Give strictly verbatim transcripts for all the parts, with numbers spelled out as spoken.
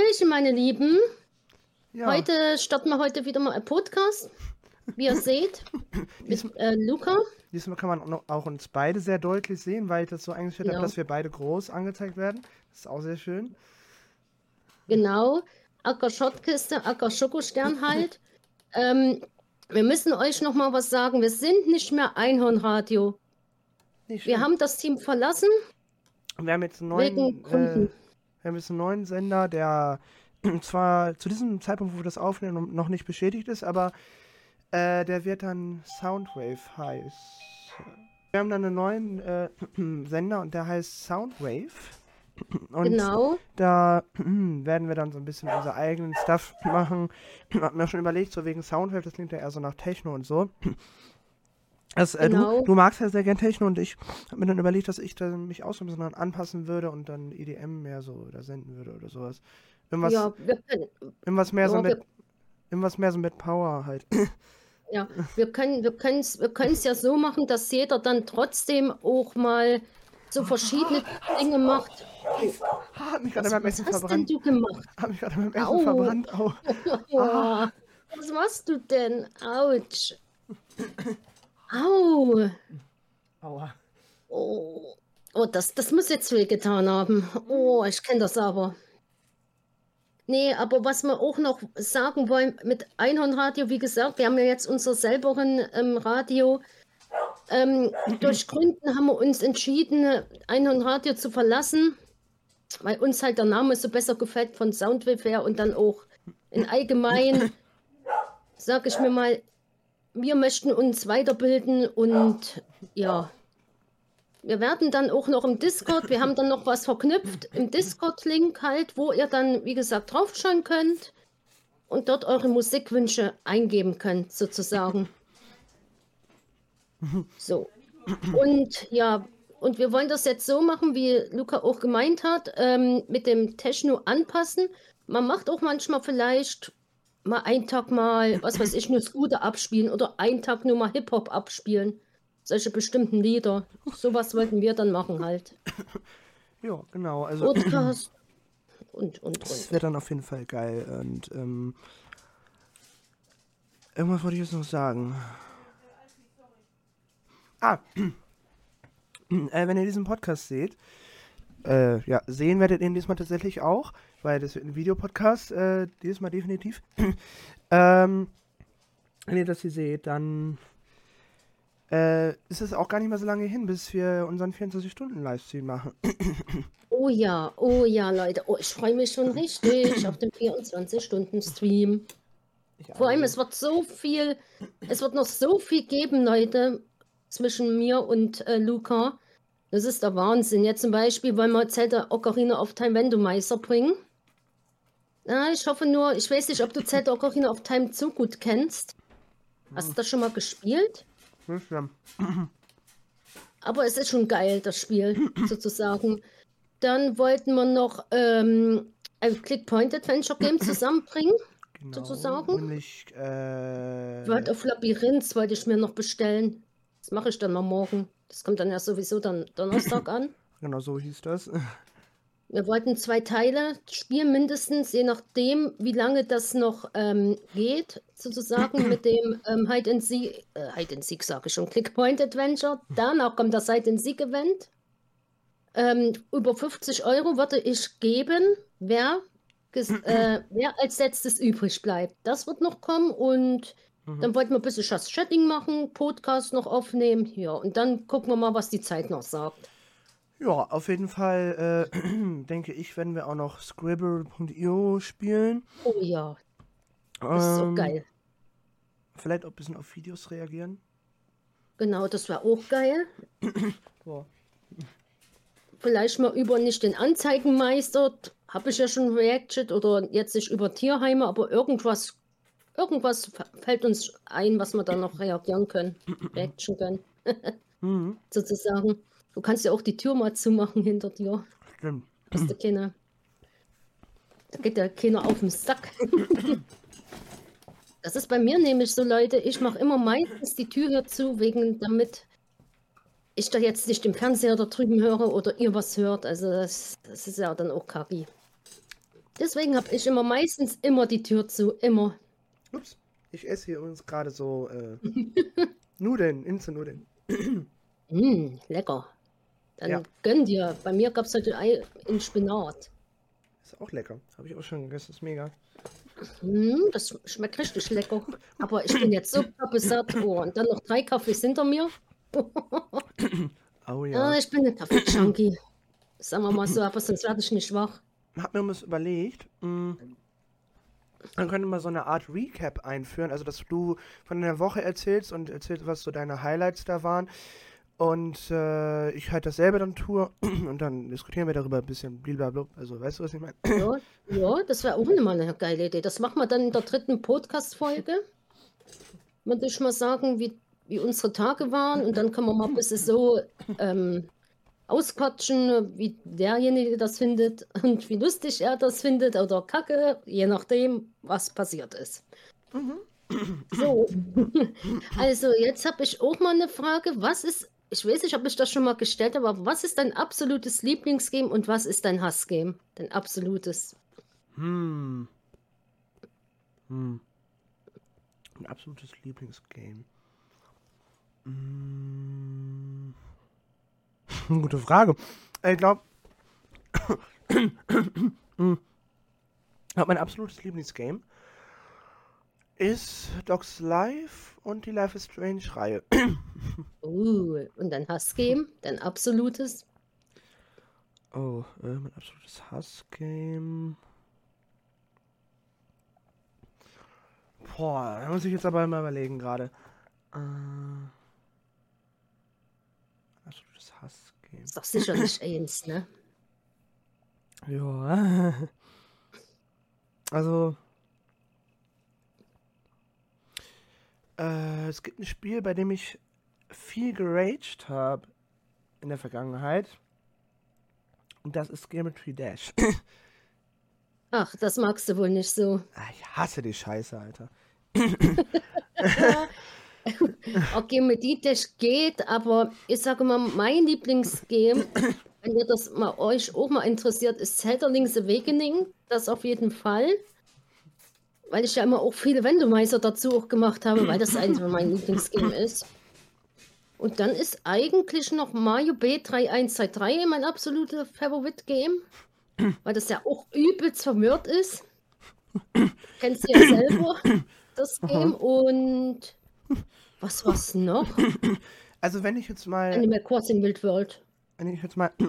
Hallöchen, meine Lieben. Ja, Heute starten wir heute wieder mal ein Podcast, wie ihr seht, mit diesmal, äh, Luca. diesmal kann man auch auch uns beide sehr deutlich sehen, weil ich das so eingestellt habe, Genau, dass wir beide groß angezeigt werden. Das ist auch sehr schön. genau. Acker Schottkiste, Acker Schokostern halt. Ähm, wir müssen euch noch mal was sagen. Wir sind nicht mehr Einhornradio. Nicht Wir schlimm. haben das Team verlassen Wir haben jetzt einen wegen neuen, äh, Gründen. wir haben jetzt einen neuen Sender, der zwar zu diesem Zeitpunkt, wo wir das aufnehmen, noch nicht bestätigt ist, aber äh, der wird dann Soundwave heißen. Wir haben dann einen neuen äh, Sender und der heißt Soundwave. Und Genau, da werden wir dann so ein bisschen unser eigenen Stuff machen. Hab mir schon überlegt, so wegen Soundwave, das klingt ja eher so nach Techno und so. Das, äh, du, genau. du magst ja sehr gern Techno und ich habe mir dann überlegt, dass ich dann mich auch so ein bisschen dann anpassen würde und dann E D M mehr so oder senden würde oder sowas. Irgendwas, Ja, wir können, irgendwas mehr so ja, mit, wir, irgendwas mehr so mit Power halt. ja, wir können, wir können es, wir können es ja so machen, dass jeder dann trotzdem auch mal so verschiedene Dinge macht. Oh, Ah, hat mich gerade was, beim was Essen hast denn verbrannt. du gemacht? Hat mich gerade beim Essen Au! verbrannt. Au. Ah, Was machst du denn? Autsch! Au! aua. Oh, oh das, das muss jetzt wehgetan haben. Oh, ich kenne das aber. Nee, aber was wir auch noch sagen wollen mit Einhornradio, wie gesagt, wir haben ja jetzt unser selberin ähm, Radio. Ähm, durch Gründen haben wir uns entschieden, Einhornradio zu verlassen, weil uns halt der Name so besser gefällt von Soundwave her und dann auch in allgemein, sage ich mir mal, wir möchten uns weiterbilden und ja, wir werden dann auch noch im Discord, wir haben dann noch was verknüpft im Discord-Link halt, wo ihr dann, wie gesagt, draufschauen könnt und dort eure Musikwünsche eingeben könnt, sozusagen. So. Und ja, und wir wollen das jetzt so machen, wie Luca auch gemeint hat, ähm, mit dem Techno anpassen. Man macht auch manchmal vielleicht mal einen Tag mal, was weiß ich, nur Scooter abspielen oder einen Tag nur mal Hip-Hop abspielen. Solche bestimmten Lieder. Sowas wollten wir dann machen halt. Ja, genau. Also, Podcast und, und, das und. wird dann auf jeden Fall geil. Und ähm, irgendwas wollte ich jetzt noch sagen. Ah, äh, wenn ihr diesen Podcast seht, äh, ja, sehen werdet ihr ihn diesmal tatsächlich auch, weil das wird ein Videopodcast, äh, dieses Mal definitiv. ähm, wenn ihr das hier seht, dann äh, ist es auch gar nicht mehr so lange hin, bis wir unseren vierundzwanzig-Stunden-Livestream machen. Oh ja, oh ja, Leute. Oh, ich freue mich schon richtig auf den vierundzwanzig-Stunden-Stream. Ich Vor allem, auch. es wird so viel, es wird noch so viel geben, Leute, zwischen mir und äh, Luca. Das ist der Wahnsinn. Jetzt zum Beispiel wollen wir Zelda Ocarina of Time Randomizer bringen. Ja, ich hoffe nur, ich weiß nicht, ob du Zelda Ocarina of Time so gut kennst. Hast du das schon mal gespielt? Nicht schlimm. Aber es ist schon geil, das Spiel, sozusagen. Dann wollten wir noch ähm, ein Click-Point-Adventure-Game zusammenbringen, Genau, sozusagen. nämlich, äh, World of Labyrinth wollte ich mir noch bestellen. Das mache ich dann mal morgen. Das kommt dann ja sowieso dann Donnerstag an. genau so hieß das. Wir wollten zwei Teile spielen, mindestens, je nachdem, wie lange das noch ähm, geht, sozusagen mit dem ähm, Hide and Seek, äh, Hide and Seek sage ich schon, Click-Point Adventure. Danach kommt das Hide and Seek Event. Ähm, über fünfzig Euro würde ich geben, wer, ges- äh, wer als letztes übrig bleibt. Das wird noch kommen und dann wollten wir ein bisschen Just Chatting machen, Podcast noch aufnehmen. Ja, und dann gucken wir mal, was die Zeit noch sagt. Ja, auf jeden Fall, äh, denke ich, werden wir auch noch Scribble punkt io spielen. Oh ja, das ist so Ähm, geil. vielleicht auch ein bisschen auf Videos reagieren. Genau, das wäre auch geil. Boah. Vielleicht mal über nicht den Anzeigenmeister, habe ich ja schon reacted oder jetzt nicht über Tierheime, aber irgendwas, irgendwas f- fällt uns ein, was wir da noch reagieren können, reaction können, Mhm, sozusagen. Du kannst ja auch die Tür mal zumachen hinter dir, stimmt. dass der keiner, da geht ja keiner auf den Sack. Das ist bei mir nämlich so, Leute, ich mache immer meistens die Tür hier zu, wegen damit ich da jetzt nicht im Fernseher da drüben höre oder ihr was hört. Also das, das ist ja dann auch kacki. Deswegen habe ich immer meistens immer die Tür zu, immer. Ups, ich esse hier übrigens gerade so äh, Nudeln, Instant-Nudeln. Mm, lecker. Dann Ja, gönn dir. Bei mir gab es heute Ei in Spinat. ist auch lecker. Habe ich auch schon gegessen, ist mega. Mm, das schmeckt richtig lecker. Aber ich bin jetzt so satt. Oh, und dann noch drei Kaffees hinter mir. Oh Ja, ja. ich bin ein Kaffee-Junkie. Sagen wir mal so, aber sonst werde ich nicht wach. Hab mir was überlegt, mh, dann könnte man so eine Art Recap einführen, also dass du von der Woche erzählst und erzählst, was so deine Highlights da waren. Und äh, ich halt dasselbe dann tue und dann diskutieren wir darüber ein bisschen blablabla. Also weißt du, was ich meine? Ja, ja, das wäre auch mal eine geile Idee. Das machen wir dann in der dritten Podcast-Folge. Würde ich mal sagen, wie, wie unsere Tage waren. Und dann können wir mal ein bisschen so ähm, ausquatschen, wie derjenige das findet und wie lustig er das findet oder kacke, je nachdem, was passiert ist. So, also jetzt habe ich auch mal eine Frage. Was ist, ich weiß nicht, ob ich das schon mal gestellt habe, aber was ist dein absolutes Lieblingsgame und was ist dein Hassgame? Dein absolutes. Hm. Hm. Ein absolutes Lieblingsgame. Hm. Gute Frage. Ich glaube, mein absolutes Lieblingsgame ist Dogs Life und die Life is Strange Reihe. Uh, und dein Hassgame? Dein absolutes? Oh, äh, mein absolutes Hassgame. Boah, da muss ich jetzt aber mal überlegen gerade. Äh, absolutes Hassgame. Ist doch sicherlich eins, ne? Ja. Also. Äh, es gibt ein Spiel, bei dem ich viel geraged habe in der Vergangenheit. Und das ist Geometry Dash. Ach, das magst du wohl nicht so. Ah, ich hasse die Scheiße, Alter. Okay, mit die das geht, aber ich sage mal, mein Lieblingsgame, wenn ihr das mal euch auch mal interessiert, ist Zelda Link's Awakening. Das auf jeden Fall. Weil ich ja immer auch viele Randomizer dazu auch gemacht habe, weil das eins mein Lieblingsgame ist. Und dann ist eigentlich noch Mario B drei eins zwei drei mein absolutes Favorite-Game. Weil das ja auch übelst verwirrt ist. Kennst du ja selber, das Game. Und was war's noch? Also wenn ich jetzt mal, Animal Crossing Wild World. wenn ich jetzt mal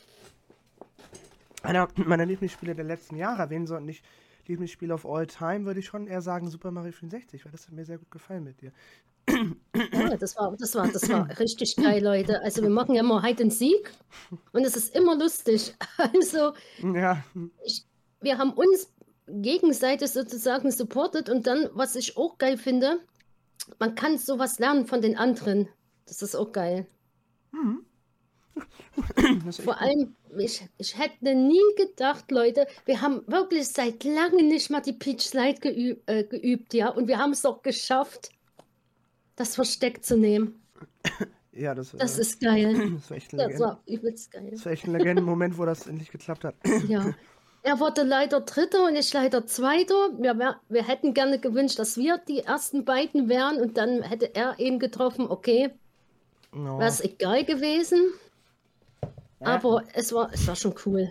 einer meiner Lieblingsspiele der letzten Jahre erwähnen soll und nicht Lieblingsspiel of all time, würde ich schon eher sagen Super Mario vierundsechzig, weil das hat mir sehr gut gefallen mit dir. Ja, das war, das war, das war richtig geil, Leute. Also wir machen ja immer Hide and Seek und es ist immer lustig. Also Ja, ich, wir haben uns gegenseitig sozusagen supportet und dann, was ich auch geil finde, man kann sowas lernen von den anderen. Das ist auch geil. das ist echt Vor gut. allem, ich, ich hätte nie gedacht, Leute, wir haben wirklich seit langem nicht mal die Peach Slide geüb, äh, geübt, ja, und wir haben es doch geschafft, das Versteck zu nehmen. Ja, das, Das äh, ist geil. das war echt ein Das Legende. war übelst geil. Das war echt ein Legenden-Moment, wo das endlich geklappt hat. Ja. Er wurde leider Dritter und ich leider Zweiter. Wir, wär- wir hätten gerne gewünscht, dass wir die ersten beiden wären und dann hätte er ihn getroffen. Okay, Oh. wäre es egal gewesen. Ja. Aber es war, es war schon cool.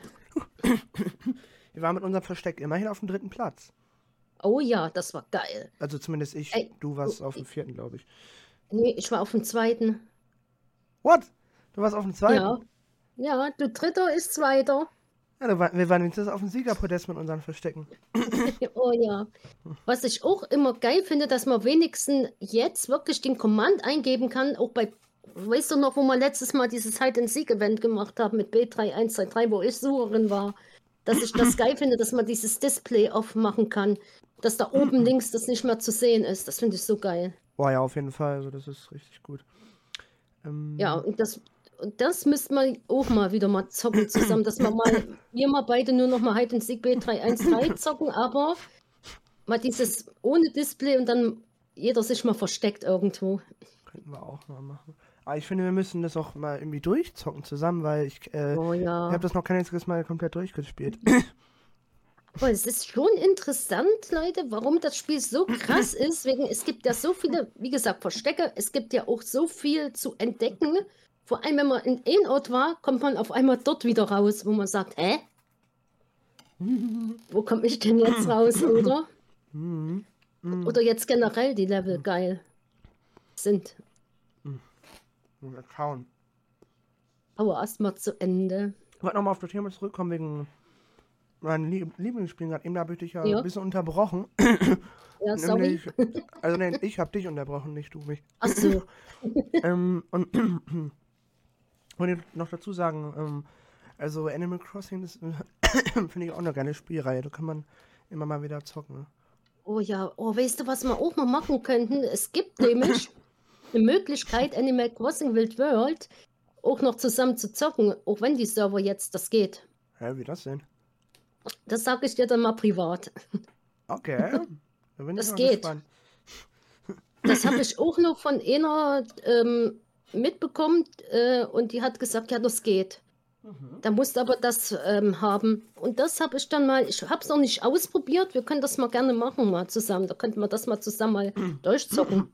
Wir waren mit unserem Versteck immerhin auf dem dritten Platz. Oh ja, das war geil. Also zumindest ich, Ey, du warst auf dem vierten, glaube ich. Nee, ich war auf dem zweiten. What? Du warst auf dem zweiten? Ja. Ja, du Dritter ist Zweiter. Ja, da war, wir waren jetzt auf dem Siegerpodest mit unseren Verstecken. Oh ja. Was ich auch immer geil finde, dass man wenigstens jetzt wirklich den Command eingeben kann, auch bei, weißt du noch, wo wir letztes Mal dieses Hide-and-Seek-Event gemacht haben mit B drei eins zwei drei, wo ich Sucherin war, dass ich das geil finde, dass man dieses Display aufmachen kann, dass da oben links das nicht mehr zu sehen ist. Das finde ich so geil. Boah, ja, auf jeden Fall. Also das ist richtig gut. Ähm, Ja, und das, und das müsste man auch mal wieder mal zocken zusammen, dass wir mal, wir mal beide nur noch mal Hide-and-Seek B drei eins drei zocken, aber mal dieses ohne Display und dann jeder sich mal versteckt irgendwo. könnten wir auch mal machen. Aber ich finde, wir müssen das auch mal irgendwie durchzocken zusammen, weil ich, äh, Oh ich ja. habe das noch kein einziges Mal komplett durchgespielt. Aber es ist schon interessant, Leute, warum das Spiel so krass ist. Wegen, es gibt ja so viele, wie gesagt, Verstecke. Es gibt ja auch so viel zu entdecken. Vor allem, wenn man in einem Ort war, kommt man auf einmal dort wieder raus, wo man sagt, hä? Wo komme ich denn jetzt raus, oder? Mhm. Mhm. Oder jetzt generell die Level geil sind. Mal schauen. Aber erstmal zu Ende. Ich wollte nochmal auf das Thema zurückkommen wegen meinen Lieb Lieblingsspielen. Gerade eben habe ich dich ja, Ja. ein bisschen unterbrochen. Ja, sorry. Nämlich, also nein, ich habe dich unterbrochen, nicht du mich. Ach so. ähm, und wollte ich noch dazu sagen, ähm, also Animal Crossing ist, finde ich auch eine geile Spielreihe. Da kann man immer mal wieder zocken. Oh ja, oh, weißt du, was wir auch mal machen könnten? Es gibt nämlich eine Möglichkeit, Animal Crossing Wild World auch noch zusammen zu zocken, auch wenn die Server jetzt das geht. Hä, wie das denn? Das sage ich dir dann mal privat. Okay, da bin ich Das mal geht. gespannt. Das habe ich auch noch von einer ähm, mitbekommen äh, und die hat gesagt, ja, das geht. Mhm. Da musst du aber das ähm, haben. Und das habe ich dann mal, ich habe es noch nicht ausprobiert, wir können das mal gerne machen, mal zusammen. Da könnten wir das mal zusammen mal durchzocken.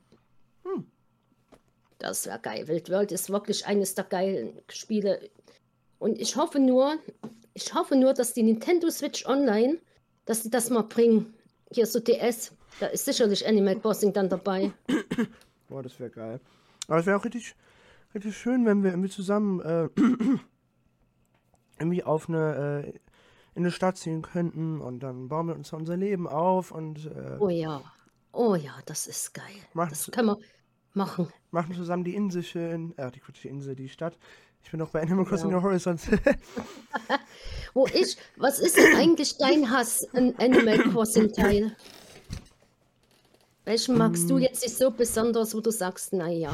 Das wäre geil. Wild World ist wirklich eines der geilen Spiele. Und ich hoffe nur, ich hoffe nur, dass die Nintendo Switch Online, dass die das mal bringen. Hier so D S, da ist sicherlich Animal Crossing dann dabei. Boah, das wäre geil. Aber es wäre auch richtig, richtig schön, wenn wir irgendwie zusammen äh, irgendwie auf eine, äh, in eine Stadt ziehen könnten und dann bauen wir uns unser Leben auf und äh, Oh ja, oh ja, das ist geil. Machen Das zu- können wir machen. machen zusammen die Insel schön, äh, die, die Insel, die Stadt. Ich bin noch bei Animal Crossing Ja. New Horizons. Wo ich, was ist denn eigentlich dein Hass an Animal Crossing Teil? Welchen magst du jetzt nicht so besonders, wo du sagst, naja.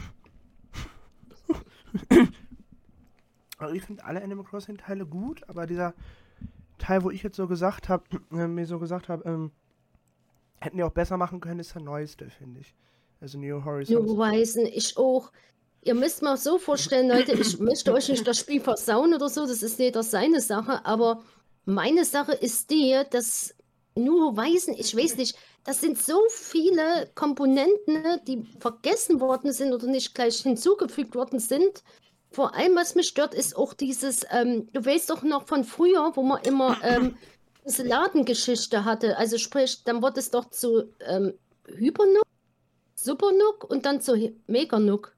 Also ich finde alle Animal Crossing Teile gut, aber dieser Teil, wo ich jetzt so gesagt habe, äh, mir so gesagt habe, ähm, hätten die auch besser machen können, ist der neueste, finde ich. Also New Horizons. Nur Weisen, ich auch. Ihr müsst mal so vorstellen, Leute, ich möchte euch nicht das Spiel versauen oder so, das ist jeder seine Sache, aber meine Sache ist die, dass nur Weisen, ich weiß nicht, das sind so viele Komponenten, ne, die vergessen worden sind oder nicht gleich hinzugefügt worden sind. Vor allem, was mich stört, ist auch dieses, ähm, du weißt doch noch von früher, wo man immer ähm, diese Ladengeschichte hatte, also sprich, dann wurde es doch zu ähm, Hypernook, Supernook und dann zu Hi- Meganook.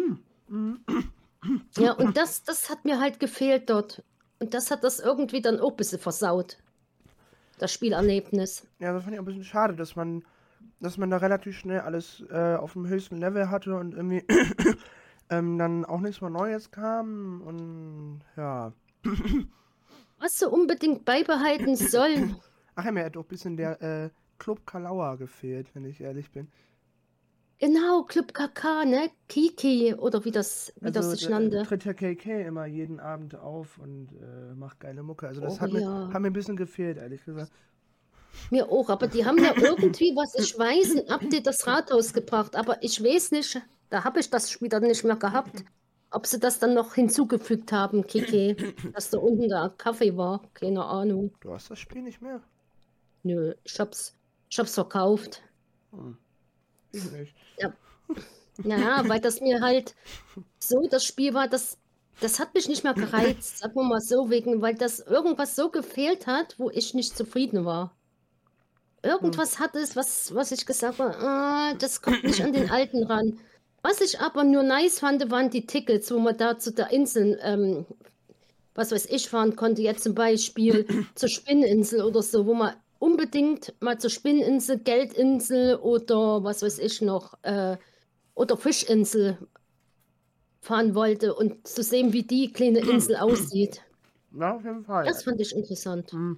Ja, und das, das hat mir halt gefehlt dort. Und das hat das irgendwie dann auch ein bisschen versaut. Das Spielerlebnis. Ja, das fand ich ein bisschen schade, dass man, dass man da relativ schnell alles äh, auf dem höchsten Level hatte und irgendwie ähm, dann auch nichts mehr Neues kam und ja. Was sie unbedingt beibehalten sollen. Ach ja, mir hat auch ein bisschen der äh, Club Kalauer gefehlt, wenn ich ehrlich bin. Genau, Club K K, ne? Kiki oder wie das, wie das sich Also, äh, nannte. tritt ja K K immer jeden Abend auf und äh, macht geile Mucke. Also das Oh hat, mir, ja. hat mir ein bisschen gefehlt, ehrlich gesagt. Mir auch, aber die haben ja irgendwie, was ich weiß, ein Update das Rathaus gebracht. Aber ich weiß nicht, da habe ich das Spiel dann nicht mehr gehabt, ob sie das dann noch hinzugefügt haben, Kiki, dass da unten der Kaffee war. Keine Ahnung. Du hast das Spiel nicht mehr? Nö, ich hab's, ich hab's verkauft. Ich nicht. Ja. Naja, weil das mir halt so das Spiel war, das, das hat mich nicht mehr gereizt, sagen wir mal so, wegen, weil das irgendwas so gefehlt hat, wo ich nicht zufrieden war. Irgendwas hat es, was, was ich gesagt habe, ah, das kommt nicht an den alten ran. Was ich aber nur nice fand, waren die Tickets, wo man da zu der Insel, ähm, was weiß ich, fahren konnte. Jetzt zum Beispiel zur Spinninsel oder so, wo man unbedingt mal zur Spinninsel, Geldinsel oder was weiß ich noch, äh, oder Fischinsel fahren wollte und zu sehen, wie die kleine Insel aussieht. Ja, auf jeden Fall. Das fand ich interessant. Hm.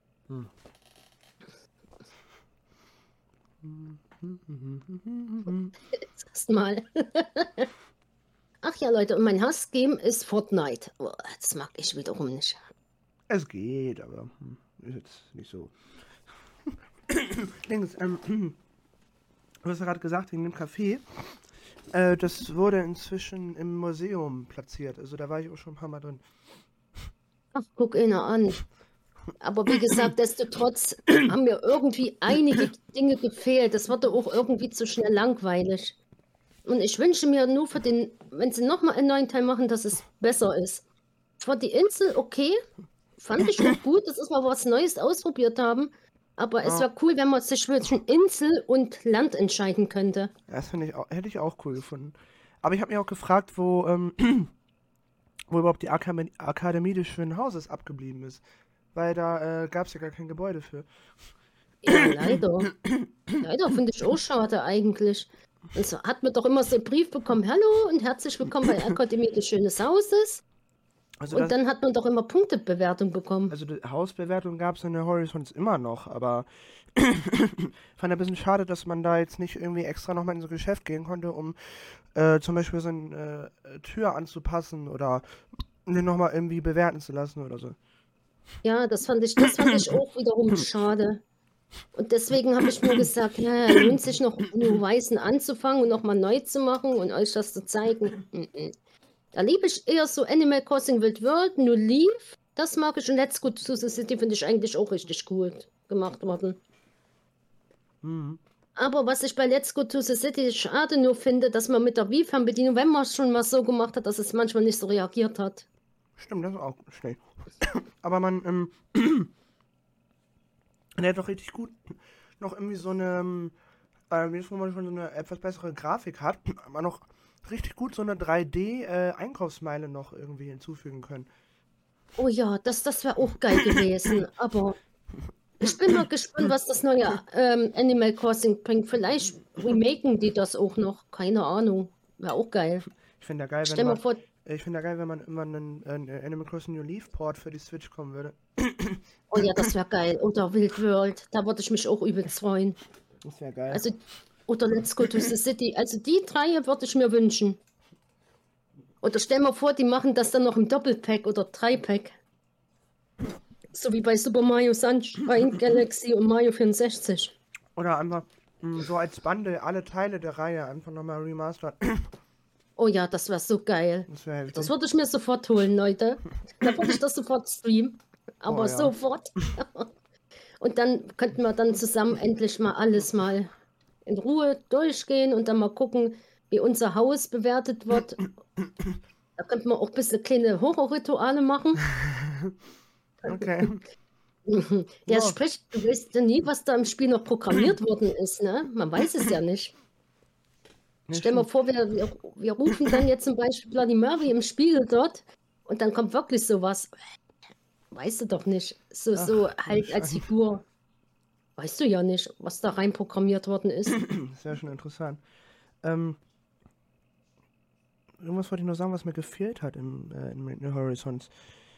Jetzt erstmal. Ach ja, Leute, und mein Hassgame ist Fortnite. Oh, das mag ich wiederum nicht. Es geht, aber hm, ist jetzt nicht so. Dings, ähm, du hast ja gerade gesagt, wegen dem Café. Äh, das wurde inzwischen im Museum platziert. Also da war ich auch schon ein paar Mal drin. Ach, guck einer an. Aber wie gesagt, destotrotz haben mir irgendwie einige Dinge gefehlt. Das wurde auch irgendwie zu schnell langweilig. Und ich wünsche mir nur für den, wenn sie nochmal einen neuen Teil machen, dass es besser ist. Ich fand die Insel okay, fand ich auch gut, das ist mal was Neues ausprobiert haben. Aber es Ja. wäre cool, wenn man sich zwischen Insel und Land entscheiden könnte. Das finde ich auch, hätte ich auch cool gefunden. Aber ich habe mich auch gefragt, wo, ähm, wo überhaupt die Akademie, Akademie des Schönen Hauses abgeblieben ist. Weil da äh, gab es ja gar kein Gebäude für. Ja, leider. Leider finde ich auch schade eigentlich. Und so hat man doch immer so einen Brief bekommen, hallo und herzlich willkommen bei Akademie des Schönen Hauses. Also Und das, dann hat man doch immer Punktebewertung bekommen. also die Hausbewertung gab es in der Horizons immer noch, aber fand ein bisschen schade, dass man da jetzt nicht irgendwie extra nochmal in so ein Geschäft gehen konnte, um äh, zum Beispiel so eine äh, Tür anzupassen oder den nochmal irgendwie bewerten zu lassen oder so. Ja, das fand ich, das fand ich auch wiederum schade. Und deswegen habe ich mir gesagt, ja, ja, lohnt sich noch New Weißen anzufangen und nochmal neu zu machen und euch das zu zeigen. Mhm. Da liebe ich eher so Animal Crossing Wild World, New Leaf, das mag ich und Let's Go to the City finde ich eigentlich auch richtig cool gemacht worden. Mhm. Aber was ich bei Let's Go to the City schade nur finde, dass man mit der Wii-Fernbedienung, wenn man es schon mal so gemacht hat, dass es manchmal nicht so reagiert hat. Stimmt, das ist auch schnell. Aber man, ähm, der hat doch richtig gut noch irgendwie so eine, ähm, äh, wie es, wo man schon so eine etwas bessere Grafik hat, man noch richtig gut so eine drei D-Einkaufsmeile noch irgendwie hinzufügen können. Oh ja, das, das wäre auch geil gewesen. Aber ich bin mal gespannt, was das neue ähm, Animal Crossing bringt. Vielleicht remaken die das auch noch. Keine Ahnung. Wäre auch geil. Ich finde ja geil, wenn Stell mir man, vor, ich finde ja geil, wenn man immer einen, einen Animal Crossing New Leaf Port für die Switch kommen würde. oh ja, das wäre geil. Oder Wild World, da würde ich mich auch übelst freuen. Das wäre geil. Also, oder Let's Go to the City. Also die drei würde ich mir wünschen. Oder stell mir vor, die machen das dann noch im Doppelpack oder Dreipack. So wie bei Super Mario Sunshine Galaxy und Mario vierundsechzig. Oder einfach mh, so als Bundle alle Teile der Reihe einfach nochmal remastered. Oh ja, das wäre so geil. Das wäre heftig. Das würde ich mir sofort holen, Leute. Da würde ich das sofort streamen. Aber Oh ja. sofort. Und dann könnten wir dann zusammen endlich mal alles mal in Ruhe durchgehen und dann mal gucken, wie unser Haus bewertet wird. Da könnten wir auch ein bisschen kleine Horrorrituale machen. Okay. Ja, Ja. sprich, du weißt ja nie, was da im Spiel noch programmiert worden ist, ne? Man weiß es ja nicht. Nee, Stell mal stimmt. vor, wir, wir, wir rufen dann jetzt zum Beispiel Bloody Mary im Spiegel dort und dann kommt wirklich sowas. Weißt du doch nicht. So, so Ach, halt als Figur. Weißt du ja nicht, was da rein programmiert worden ist. Das wäre schon interessant. Ähm, irgendwas wollte ich nur sagen, was mir gefehlt hat im, äh, in New Horizons.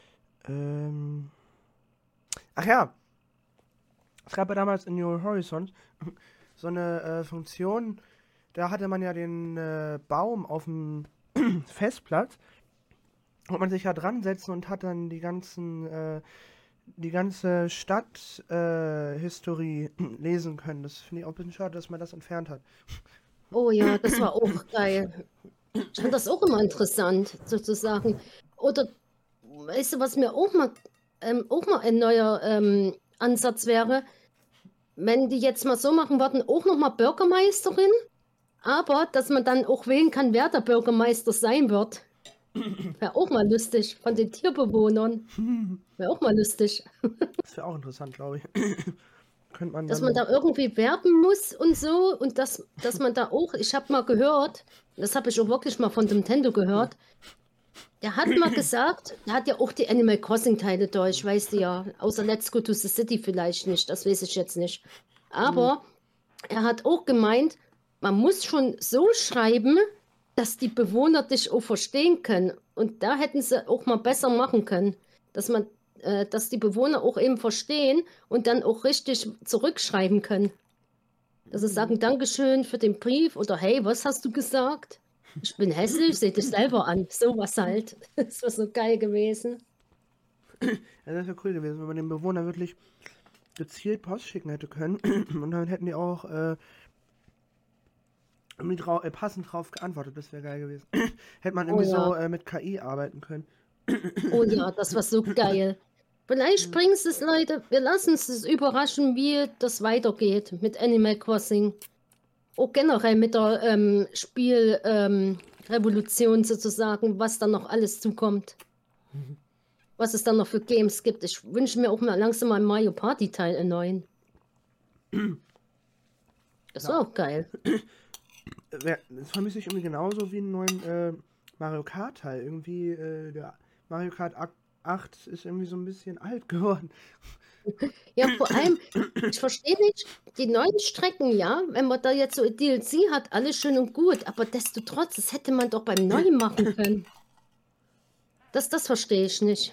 Ähm, ach ja, es gab ja damals in New Horizons so eine äh, Funktion, da hatte man ja den äh, Baum auf dem Festplatz, konnte man sich ja dran setzen und hat dann die ganzen, äh, die ganze Stadthistorie äh, Historie lesen können. Das finde ich auch ein bisschen schade, dass man das entfernt hat. Oh ja, das war auch geil. Ich fand das auch immer interessant, sozusagen. Oder, weißt du, was mir auch mal, ähm, auch mal ein neuer ähm, Ansatz wäre, wenn die jetzt mal so machen würden, auch nochmal Bürgermeisterin, aber dass man dann auch wählen kann, wer der Bürgermeister sein wird. Wäre auch mal lustig, von den Tierbewohnern. Wäre auch mal lustig. Das wäre auch interessant, glaube ich. Könnte man Dass dann. man da irgendwie werben muss und so und dass, dass man da auch, ich habe mal gehört, das habe ich auch wirklich mal von Nintendo gehört, der hat mal gesagt, der hat ja auch die Animal Crossing Teile durch, weißt du ja, außer Let's Go to the City vielleicht nicht, das weiß ich jetzt nicht. Aber er hat auch gemeint, man muss schon so schreiben, dass die Bewohner dich auch verstehen können. Und da hätten sie auch mal besser machen können, dass man äh, dass die Bewohner auch eben verstehen und dann auch richtig zurückschreiben können. Dass sie sagen, Dankeschön für den Brief oder hey, was hast du gesagt? Ich bin hässlich, seh dich selber an. Sowas halt. Das wäre so geil gewesen. Ja, das wäre cool gewesen, wenn man den Bewohner wirklich gezielt Post schicken hätte können. Und dann hätten die auch äh, irgendwie drau äh, passend drauf geantwortet. Das wäre geil gewesen. Hätte man irgendwie Oh ja. so äh, mit K I arbeiten können. Oh ja, das war so geil. Vielleicht bringen sie es, Leute. Wir lassen es überraschen, wie das weitergeht mit Animal Crossing. Auch generell mit der ähm, Spielrevolution ähm, sozusagen, was dann noch alles zukommt. Was es dann noch für Games gibt. Ich wünsche mir auch mal langsam mal einen Mario Party Teil einen neuen. Das war Ja. auch geil. Wer- Das vermisse ich irgendwie genauso wie einen neuen äh, Mario Kart Teil. Irgendwie, äh, der Mario Kart Ak- acht ist irgendwie so ein bisschen alt geworden. Ja, vor allem, ich verstehe nicht, die neuen Strecken, ja, wenn man da jetzt so ein D L C hat, alles schön und gut, aber desto trotz, das hätte man doch beim neuen machen können. Das, das verstehe ich nicht.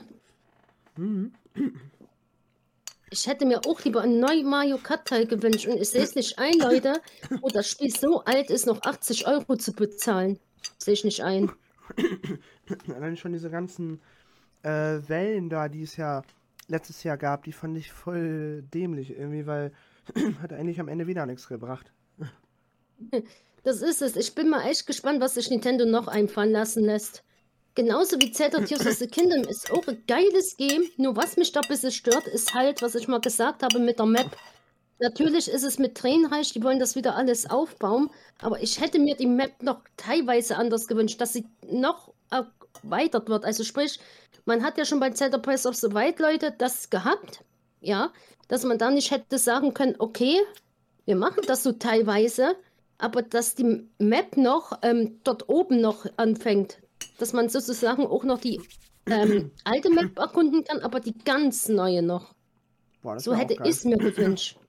Ich hätte mir auch lieber einen neuen Mario Kart Teil gewünscht und ich sehe es nicht ein, Leute, wo das Spiel so alt ist, noch achtzig Euro zu bezahlen. Sehe ich nicht ein. Allein schon diese ganzen äh, Wellen da, die es ja letztes Jahr gab, die fand ich voll dämlich irgendwie, weil hat eigentlich am Ende wieder nichts gebracht. Das ist es. Ich bin mal echt gespannt, was sich Nintendo noch einfallen lassen lässt. Genauso wie Zelda Tears of the Kingdom ist auch ein geiles Game. Nur was mich da ein bisschen stört, ist halt, was ich mal gesagt habe mit der Map. Natürlich ist es mit tränenreich, die wollen das wieder alles aufbauen, aber ich hätte mir die Map noch teilweise anders gewünscht, dass sie noch erweitert wird. Also sprich, man hat ja schon bei Zelda Breath of the Wild, Leute, das gehabt, ja, dass man da nicht hätte sagen können, okay, wir machen das so teilweise, aber dass die Map noch ähm, dort oben noch anfängt, dass man sozusagen auch noch die ähm, alte Map erkunden kann, aber die ganz neue noch. Boah, das So wär auch hätte geil. ich es mir gewünscht.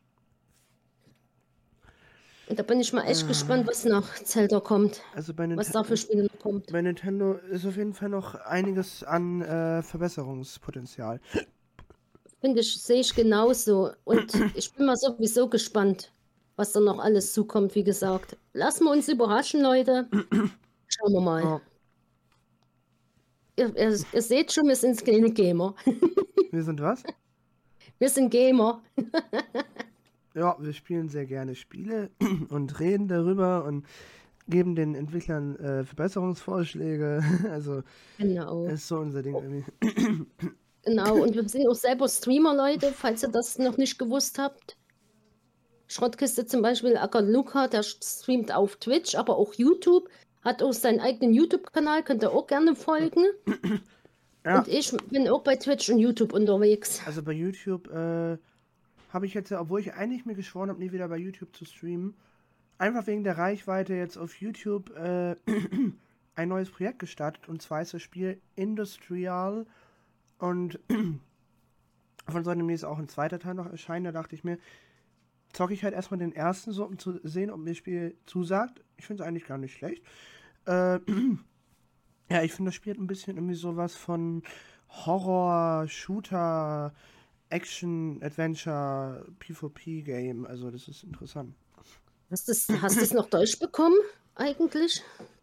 Und da bin ich mal echt gespannt, was nach Zelda kommt. Also bei, Was Ninte da für Spiele noch kommt. bei Nintendo ist auf jeden Fall noch einiges an äh, Verbesserungspotenzial. Finde ich, sehe ich genauso. Und ich bin mal sowieso gespannt, was da noch alles zukommt, wie gesagt. Lassen wir uns überraschen, Leute. Schauen wir mal. Ja, Ihr, ihr, ihr seht schon, wir sind keine Gamer. wir sind was? Wir sind Gamer. Ja, wir spielen sehr gerne Spiele und reden darüber und geben den Entwicklern äh, Verbesserungsvorschläge. Also Genau. ist so unser Ding irgendwie. Genau. Und wir sind auch selber Streamer, Leute, falls ihr das noch nicht gewusst habt. Schrottkiste zum Beispiel, Acker Luca, der streamt auf Twitch, aber auch YouTube. Hat auch seinen eigenen YouTube-Kanal, könnt ihr auch gerne folgen. Ja, Und ich bin auch bei Twitch und YouTube unterwegs. also bei YouTube äh, habe ich jetzt, ja, obwohl ich eigentlich mir geschworen habe, nie wieder bei YouTube zu streamen, einfach wegen der Reichweite jetzt auf YouTube äh, ein neues Projekt gestartet. Und zwar ist das Spiel Industrial. Und von soll demnächst auch ein zweiter Teil noch erscheinen. Da dachte ich mir, zocke ich halt erstmal den ersten, so um zu sehen, ob mir das Spiel zusagt. Ich finde es eigentlich gar nicht schlecht. Äh, ja, ich finde, das Spiel hat ein bisschen irgendwie sowas von Horror, Shooter, Action, Adventure, PvP-Game. Also das ist interessant. Hast du es hast du's noch Deutsch bekommen, eigentlich?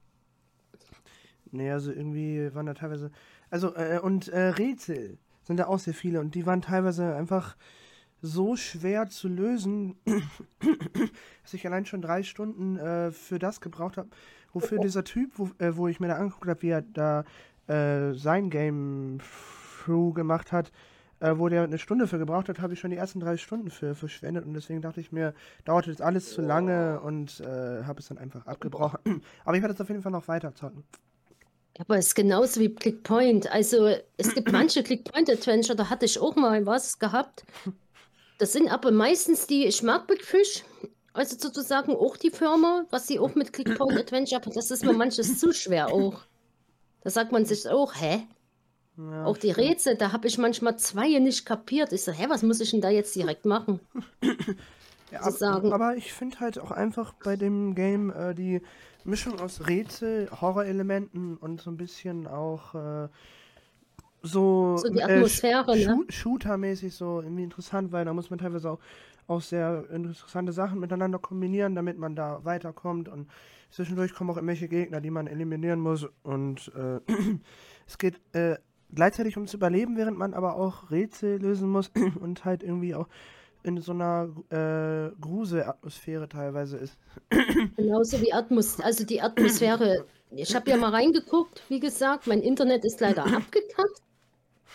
Nee, also irgendwie waren da teilweise. Also, äh, und äh, Rätsel sind da auch sehr viele und die waren teilweise einfach so schwer zu lösen, dass ich allein schon drei Stunden äh, für das gebraucht habe, wofür dieser Typ, wo, äh, wo ich mir da angeguckt habe, wie er da äh, sein Game through gemacht hat, äh, wo der eine Stunde für gebraucht hat, habe ich schon die ersten drei Stunden für verschwendet und deswegen dachte ich mir, dauert jetzt alles zu lange und äh, habe es dann einfach abgebrochen. Aber ich werde jetzt auf jeden Fall noch weiter zocken. Aber es ist genauso wie Clickpoint. Also es gibt manche Clickpoint-Adventure, da hatte ich auch mal was gehabt. Das sind aber meistens die, ich mag Big Fish, also sozusagen auch die Firma, was sie auch mit Clickpoint-Adventure, aber das ist mir manches zu schwer auch. Da sagt man sich auch, hä? Ja, Auch die stimmt. Rätsel, da habe ich manchmal zwei nicht kapiert. Ich so, hä, was muss ich denn da jetzt direkt machen? Ja, Zu ab, sagen, aber ich finde halt auch einfach bei dem Game äh, die Mischung aus Rätsel, Horrorelementen und so ein bisschen auch äh, so so die äh, Sh Atmosphäre, ne? Shoot Shooter-mäßig so irgendwie interessant, weil da muss man teilweise auch, auch sehr interessante Sachen miteinander kombinieren, damit man da weiterkommt und zwischendurch kommen auch irgendwelche Gegner, die man eliminieren muss und äh, es geht äh, gleichzeitig ums Überleben, während man aber auch Rätsel lösen muss und halt irgendwie auch in so einer äh, Gruselatmosphäre teilweise ist. Genauso wie Atmos, also die Atmosphäre. Ich habe ja mal reingeguckt, wie gesagt, mein Internet ist leider abgekackt.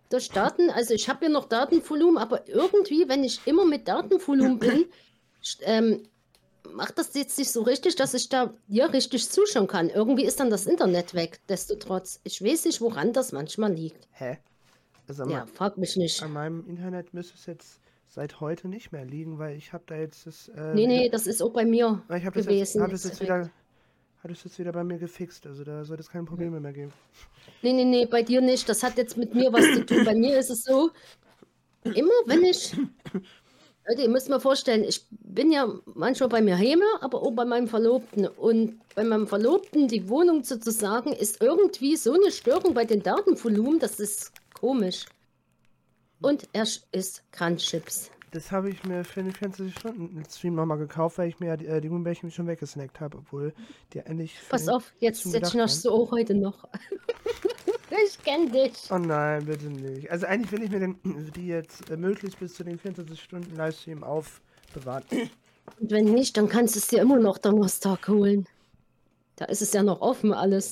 durch Daten, also ich habe ja noch Datenvolumen, aber irgendwie, wenn ich immer mit Datenvolumen bin, st- ähm, macht das jetzt nicht so richtig, dass ich da ja richtig zuschauen kann. Irgendwie ist dann das Internet weg, destotrotz. Ich weiß nicht, woran das manchmal liegt. Hä? Also an, Ja, mei- frag mich nicht. an meinem Internet müsste es jetzt seit heute nicht mehr liegen, weil ich habe da jetzt das äh, Nee, wieder, nee, das ist auch bei mir weil ich habe das jetzt, gewesen. habe das Jetzt jetzt direkt. wieder, habe das jetzt wieder bei mir gefixt. Also da sollte es keine Probleme mehr geben. Nee, nee, nee, bei dir nicht. Das hat jetzt mit mir was zu tun. Bei mir ist es so, immer wenn ich, Leute, ihr müsst mir vorstellen, ich bin ja manchmal bei mir heime, aber auch bei meinem Verlobten. Und bei meinem Verlobten, die Wohnung sozusagen, ist irgendwie so eine Störung bei den Datenvolumen, das ist komisch. Und er sch- isst Crunchchips. Das habe ich mir für den vierundzwanzig-Stunden-Stream nochmal gekauft, weil ich mir ja die, äh, die Gummibärchen schon weggesnackt habe, obwohl die endlich für Pass den auf, jetzt, Stream jetzt gedacht schnarchst du auch heute noch. Ich kenn dich. waren. Oh nein, bitte nicht. Also eigentlich will ich mir den, die jetzt äh, möglichst bis zu den vierundzwanzig-Stunden-Livestream aufbewahren. Und wenn nicht, dann kannst du es dir immer noch Donnerstag holen. Da ist es ja noch offen alles.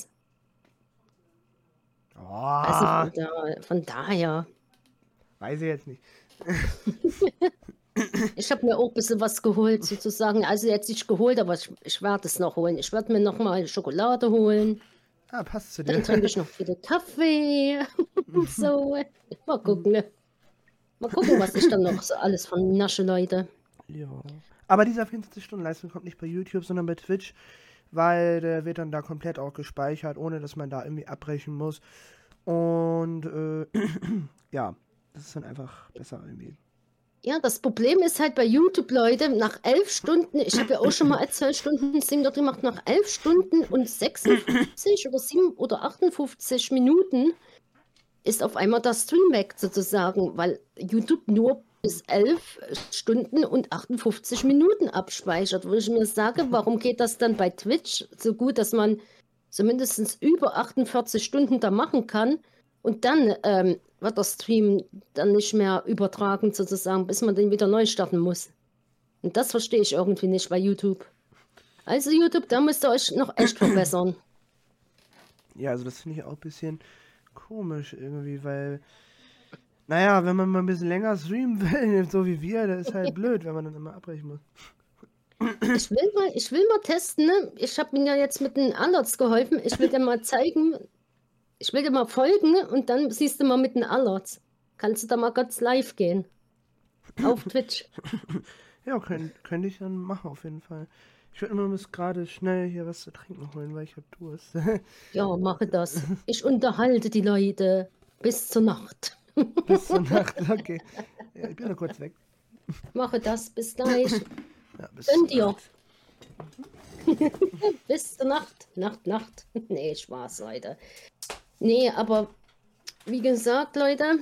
Also Oh, von, da, von daher. weiß ich jetzt nicht. Ich habe mir auch ein bisschen was geholt, sozusagen. Also jetzt nicht geholt, aber ich, ich werde es noch holen. Ich werde mir noch mal Schokolade holen. Ah, passt zu Dann dir. trinke ich noch wieder Kaffee. Und so. Mal gucken. Ne? Mal gucken, was ich dann noch so alles von nasche, Leute. Ja. Aber dieser vierundzwanzig-Stunden-Livestream kommt nicht bei YouTube, sondern bei Twitch, weil der wird dann da komplett auch gespeichert, ohne dass man da irgendwie abbrechen muss. Und äh, ja, das ist dann einfach besser irgendwie. Ja, das Problem ist halt bei YouTube, Leute, nach elf Stunden, ich habe ja auch schon mal als zwölf Stunden Stream dort gemacht, nach elf Stunden und sechsundfünfzig oder sieben oder achtundfünfzig Minuten ist auf einmal das Stream weg sozusagen, weil YouTube nur bis elf Stunden und achtundfünfzig Minuten abspeichert, wo ich mir sage, warum geht das dann bei Twitch so gut, dass man so mindestens über achtundvierzig Stunden da machen kann und dann ähm, wird der Stream dann nicht mehr übertragen sozusagen, bis man den wieder neu starten muss. Und das verstehe ich irgendwie nicht bei YouTube. Also YouTube, da müsst ihr euch noch echt verbessern. Ja, also das finde ich auch ein bisschen komisch irgendwie, weil, naja, wenn man mal ein bisschen länger streamen will, so wie wir, das ist halt blöd, wenn man dann immer abbrechen muss. Ich will mal, ich will mal testen, ne? Ich habe mir ja jetzt mit den Alerts geholfen. Ich will dir mal zeigen, ich will dir mal folgen und dann siehst du mal mit den Alerts. Kannst du da mal kurz live gehen? Auf Twitch. Ja, könnte könnt ich dann machen auf jeden Fall. Ich würde nur bis gerade schnell hier was zu trinken holen, weil ich habe Durst. Ja, mache das. Ich unterhalte die Leute bis zur Nacht. Bis zur Nacht, okay. Ja, ich bin nur kurz weg. Mache das, bis gleich. Ja, bis Gönn zur dir. Nacht. Bis zur Nacht. Nacht, Nacht. Nee, Spaß, Leute. Nee, aber wie gesagt, Leute,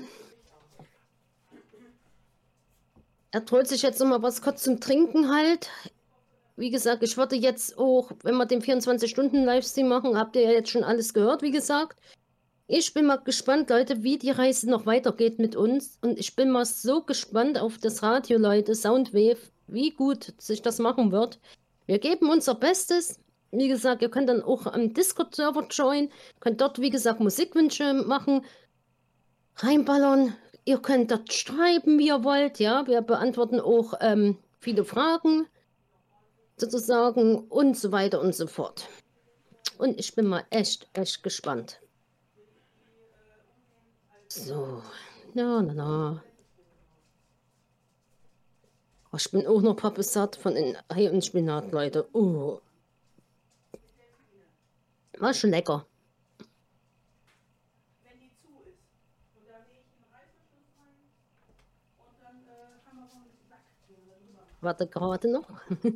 er holt sich jetzt noch mal was kurz zum Trinken halt. Wie gesagt, ich würde jetzt auch, wenn wir den vierundzwanzig-Stunden-Livestream machen, habt ihr ja jetzt schon alles gehört, wie gesagt. Ich bin mal gespannt, Leute, wie die Reise noch weitergeht mit uns. Und ich bin mal so gespannt auf das Radio, Leute, Soundwave, wie gut sich das machen wird. Wir geben unser Bestes. Wie gesagt, ihr könnt dann auch am Discord-Server joinen, könnt dort, wie gesagt, Musikwünsche machen, reinballern. Ihr könnt dort schreiben, wie ihr wollt, ja. Wir beantworten auch ähm, viele Fragen, sozusagen, und so weiter und so fort. Und ich bin mal echt, echt gespannt. So, na, na, na. Oh, ich bin auch noch pappsatt von den Ei und Spinat, Leute. Oh. War schon lecker. Warte gerade noch.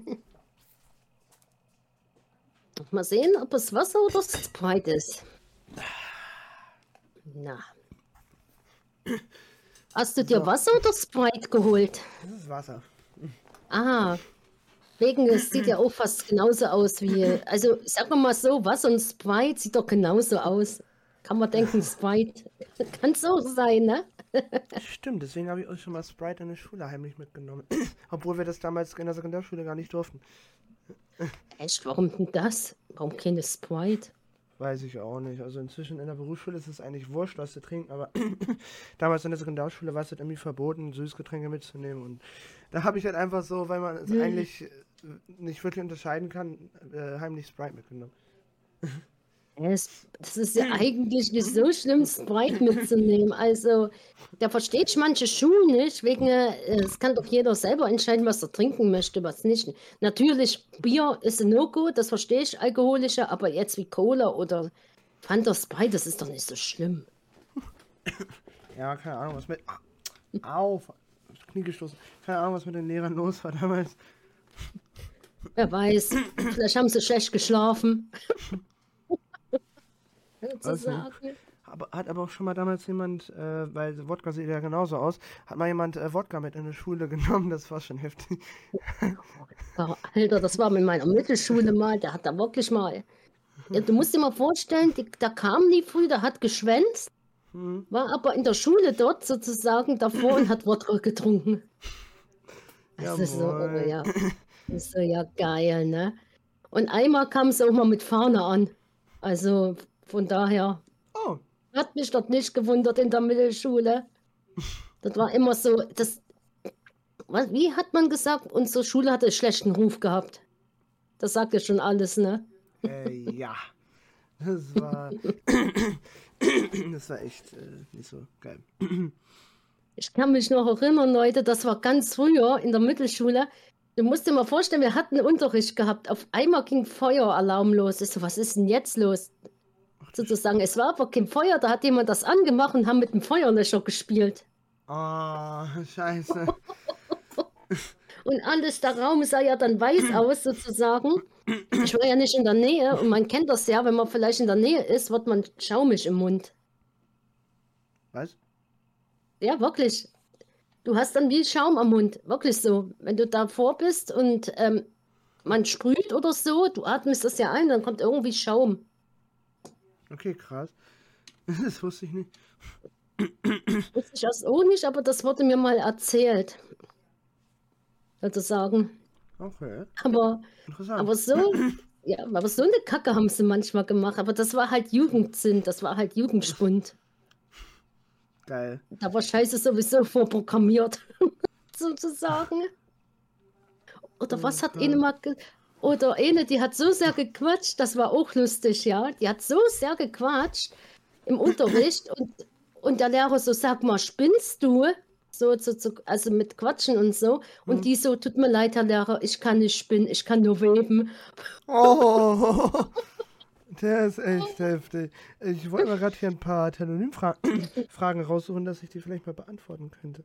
Mal sehen, ob es Wasser oder Sprite ist. Na. Hast du dir So. Wasser oder Sprite geholt? Das ist Wasser. Ah, wegen, es sieht ja auch fast genauso aus wie, also sagen wir mal so, Wasser und Sprite sieht doch genauso aus. Kann man denken, Sprite. Kann es auch sein, ne? Stimmt, deswegen habe ich euch schon mal Sprite in der Schule heimlich mitgenommen. Obwohl wir das damals in der Sekundärschule gar nicht durften. Echt, warum denn das? Warum keine Sprite? weiß ich auch nicht. Also inzwischen in der Berufsschule ist es eigentlich wurscht, was zu trinken, aber damals in der Sekundarschule war es halt irgendwie verboten, Süßgetränke mitzunehmen. Und da habe ich halt einfach so, weil man es eigentlich äh, nicht wirklich unterscheiden kann, äh, heimlich Sprite mitgenommen. Es, das ist ja eigentlich nicht so schlimm, Sprite mitzunehmen. Also, da verstehe ich manche Schulen nicht, wegen, äh, es kann doch jeder selber entscheiden, was er trinken möchte, was nicht. Natürlich, Bier ist ein No-Go, das verstehe ich, alkoholische, aber jetzt wie Cola oder Fanta Sprite, das ist doch nicht so schlimm. Ja, keine Ahnung, was mit. Ah, auf! Aufs Knie gestoßen. Keine Ahnung, was mit den Lehrern los war damals. Wer weiß, vielleicht haben sie schlecht geschlafen. Weiß nicht. Sozusagen. Aber, hat aber auch schon mal damals jemand, äh, weil Wodka sieht ja genauso aus, hat mal jemand äh, Wodka mit in die Schule genommen, das war schon heftig. Ja, Alter, das war mit meiner Mittelschule mal, der hat da wirklich mal. Ja, du musst dir mal vorstellen, die, da kam nie früh, der hat geschwänzt, Hm. war aber in der Schule dort sozusagen davor und hat Wodka getrunken. Das ist so, oh Jawohl. ja, das ist so ja geil, ne? Und einmal kam es auch mal mit Fahne an. Also von daher Oh, hat mich dort nicht gewundert in der Mittelschule. Das war immer so, das, was, wie hat man gesagt, unsere Schule hatte einen schlechten Ruf gehabt. Das sagt ja schon alles, ne? äh, ja. Das war. Das war echt äh, nicht so geil. Ich kann mich noch erinnern, Leute, das war ganz früher in der Mittelschule. Du musst dir mal vorstellen, wir hatten Unterricht gehabt. Auf einmal ging Feueralarm los. Ich so, was ist denn jetzt los? Sozusagen, es war aber kein Feuer, da hat jemand das angemacht und haben mit dem Feuerlöscher gespielt. Oh, scheiße. Und alles, der Raum sah ja dann weiß aus, sozusagen. Ich war ja nicht in der Nähe und man kennt das ja, wenn man vielleicht in der Nähe ist, wird man schaumig im Mund. Was? Ja, wirklich. Du hast dann wie Schaum am Mund, wirklich so. Wenn du davor bist und ähm, man sprüht oder so, du atmest das ja ein, dann kommt irgendwie Schaum. Okay, krass. Das wusste ich nicht. Wusste ich erst auch nicht, aber das wurde mir mal erzählt, sozusagen. Okay, Aber, interessant. aber so, ja, aber so eine Kacke haben sie manchmal gemacht. Aber das war halt Jugendsinn, das war halt Jugendspund. Geil. Da war Scheiße sowieso vorprogrammiert, sozusagen. Oder was hat eine mal, ge oder eine, die hat so sehr gequatscht, das war auch lustig, ja. Die hat so sehr gequatscht im Unterricht und, und der Lehrer so, sag mal, spinnst du? So, so, so, also mit Quatschen und so. Und Hm. die so, tut mir leid, Herr Lehrer, ich kann nicht spinnen, ich kann nur weben. Oh, der ist echt heftig. Ich wollte mal gerade hier ein paar Telonym-Fragen Fragen raussuchen, dass ich die vielleicht mal beantworten könnte.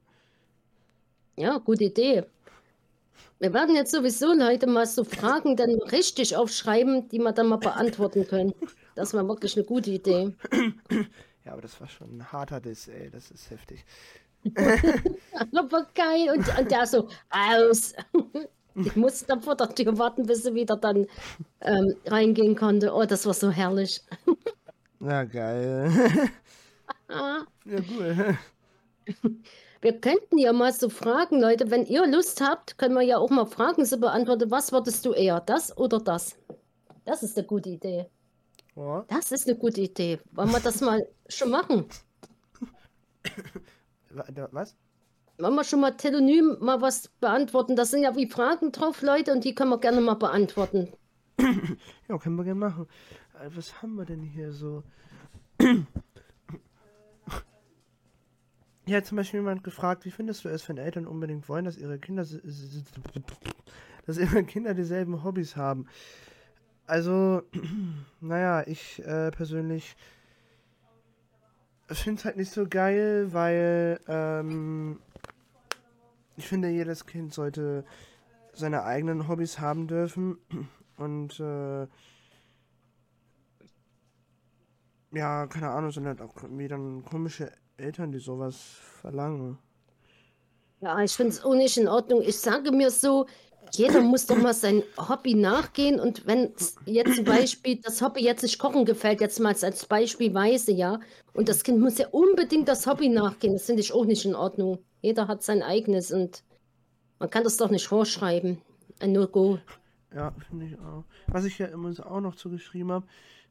Ja, gute Idee. Wir werden jetzt sowieso Leute mal so Fragen dann richtig aufschreiben, die wir dann mal beantworten können. Das war wirklich eine gute Idee. Ja, aber das war schon ein harter Diss, ey. Das ist heftig. Aber geil. Und, und der so, aus. Ich musste dann vor der Tür warten, bis sie wieder dann ähm, reingehen konnte. Oh, das war so herrlich. Na, geil. Ah, Ja, cool. wir könnten ja mal so fragen, Leute, wenn ihr Lust habt, können wir ja auch mal Fragen so beantworten. Was würdest du eher, das oder das? Das ist eine gute Idee. Oh. Das ist eine gute Idee. Wollen wir das mal schon machen? Wa- da- Was? Wollen wir schon mal telonym mal was beantworten? Da sind ja wie Fragen drauf, Leute, und die können wir gerne mal beantworten. Ja, können wir gerne machen. Äh, Was haben wir denn hier so? Hier hat zum Beispiel jemand gefragt, wie findest du es, wenn Eltern unbedingt wollen, dass ihre Kinder s- s- dass ihre Kinder dieselben Hobbys haben? Also, naja, ich äh, persönlich finde es halt nicht so geil, weil ähm, ich finde, jedes Kind sollte seine eigenen Hobbys haben dürfen und äh, ja, keine Ahnung, sind halt auch irgendwie dann komische Eltern, die sowas verlangen. Ja, ich finde es auch nicht in Ordnung. Ich sage mir so, jeder muss doch mal sein Hobby nachgehen. Und wenn jetzt zum Beispiel das Hobby jetzt nicht Kochen gefällt, jetzt mal als Beispielweise, ja, und das Kind muss ja unbedingt das Hobby nachgehen, das finde ich auch nicht in Ordnung. Jeder hat sein eigenes und man kann das doch nicht vorschreiben. Ein No-Go. Ja, finde ich auch. Was ich ja immer so auch noch zugeschrieben habe,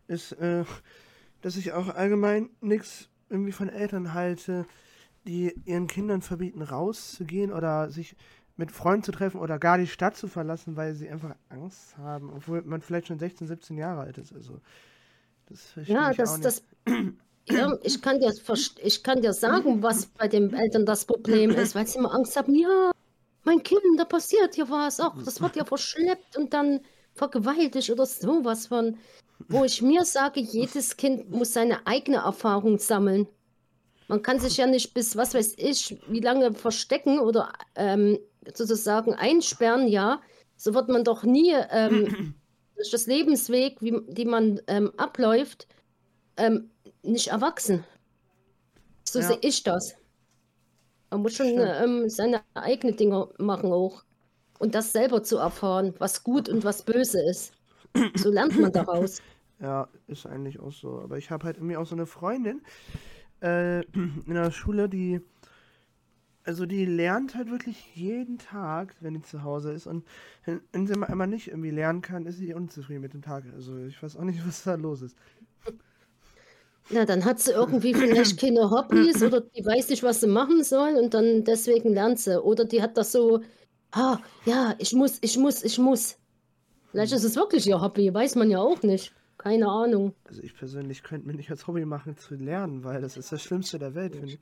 ist, äh, dass ich auch allgemein nichts irgendwie von Eltern halte, die ihren Kindern verbieten, rauszugehen oder sich mit Freunden zu treffen oder gar die Stadt zu verlassen, weil sie einfach Angst haben, obwohl man vielleicht schon sechzehn, siebzehn Jahre alt ist. Also, das verstehe Ja, ich auch das, nicht. das, ja, ich kann dir, verst- ich kann dir sagen, was bei den Eltern das Problem ist, weil sie immer Angst haben, ja, mein Kind, da passiert ja was, ach, das wird ja verschleppt und dann vergewaltigt oder sowas von, wo ich mir sage, jedes Kind muss seine eigene Erfahrung sammeln. Man kann sich ja nicht bis, was weiß ich, wie lange verstecken oder ähm, sozusagen einsperren, ja. So wird man doch nie ähm, durch das Lebensweg, wie, die man ähm, abläuft, ähm, nicht erwachsen. So sehe Ja, ich das. Man muss schon stimmt. ähm, seine eigenen Dinge machen auch. Und das selber zu erfahren, was gut und was böse ist. So lernt man daraus. Ja, ist eigentlich auch so. Aber ich habe halt irgendwie auch so eine Freundin äh, in der Schule, die, also die lernt halt wirklich jeden Tag, wenn die zu Hause ist. Und wenn, wenn sie mal einmal nicht irgendwie lernen kann, ist sie unzufrieden mit dem Tag. Also ich weiß auch nicht, was da los ist. Na, dann hat sie irgendwie vielleicht keine Hobbys oder die weiß nicht, was sie machen soll und dann deswegen lernt sie. Oder die hat das so, ah, ja, ich muss, ich muss, ich muss. Vielleicht Hm. ist es wirklich ihr Hobby, weiß man ja auch nicht. Keine Ahnung. Also ich persönlich könnte mir nicht als Hobby machen zu lernen, weil das ist das Schlimmste der Welt, finde ich.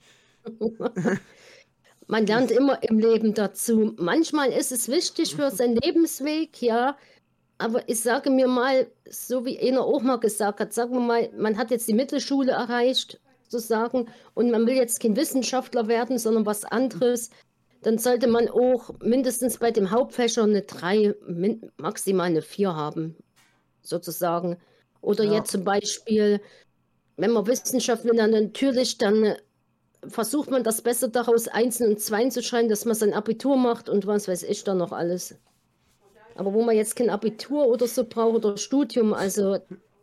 Man lernt immer im Leben dazu. Manchmal ist es wichtig für seinen Lebensweg, ja. Aber ich sage mir mal, so wie einer auch mal gesagt hat, sagen wir mal, man hat jetzt die Mittelschule erreicht, sozusagen, und man will jetzt kein Wissenschaftler werden, sondern was anderes, dann sollte man auch mindestens bei dem Hauptfächer eine drei, min- maximal eine vier haben, sozusagen. Oder Ja, jetzt zum Beispiel, wenn man Wissenschaft will, dann natürlich, dann versucht man das Beste daraus, Einsen und Zweien zu schreiben, dass man sein Abitur macht und was weiß ich da noch alles. Aber wo man jetzt kein Abitur oder so braucht oder Studium, also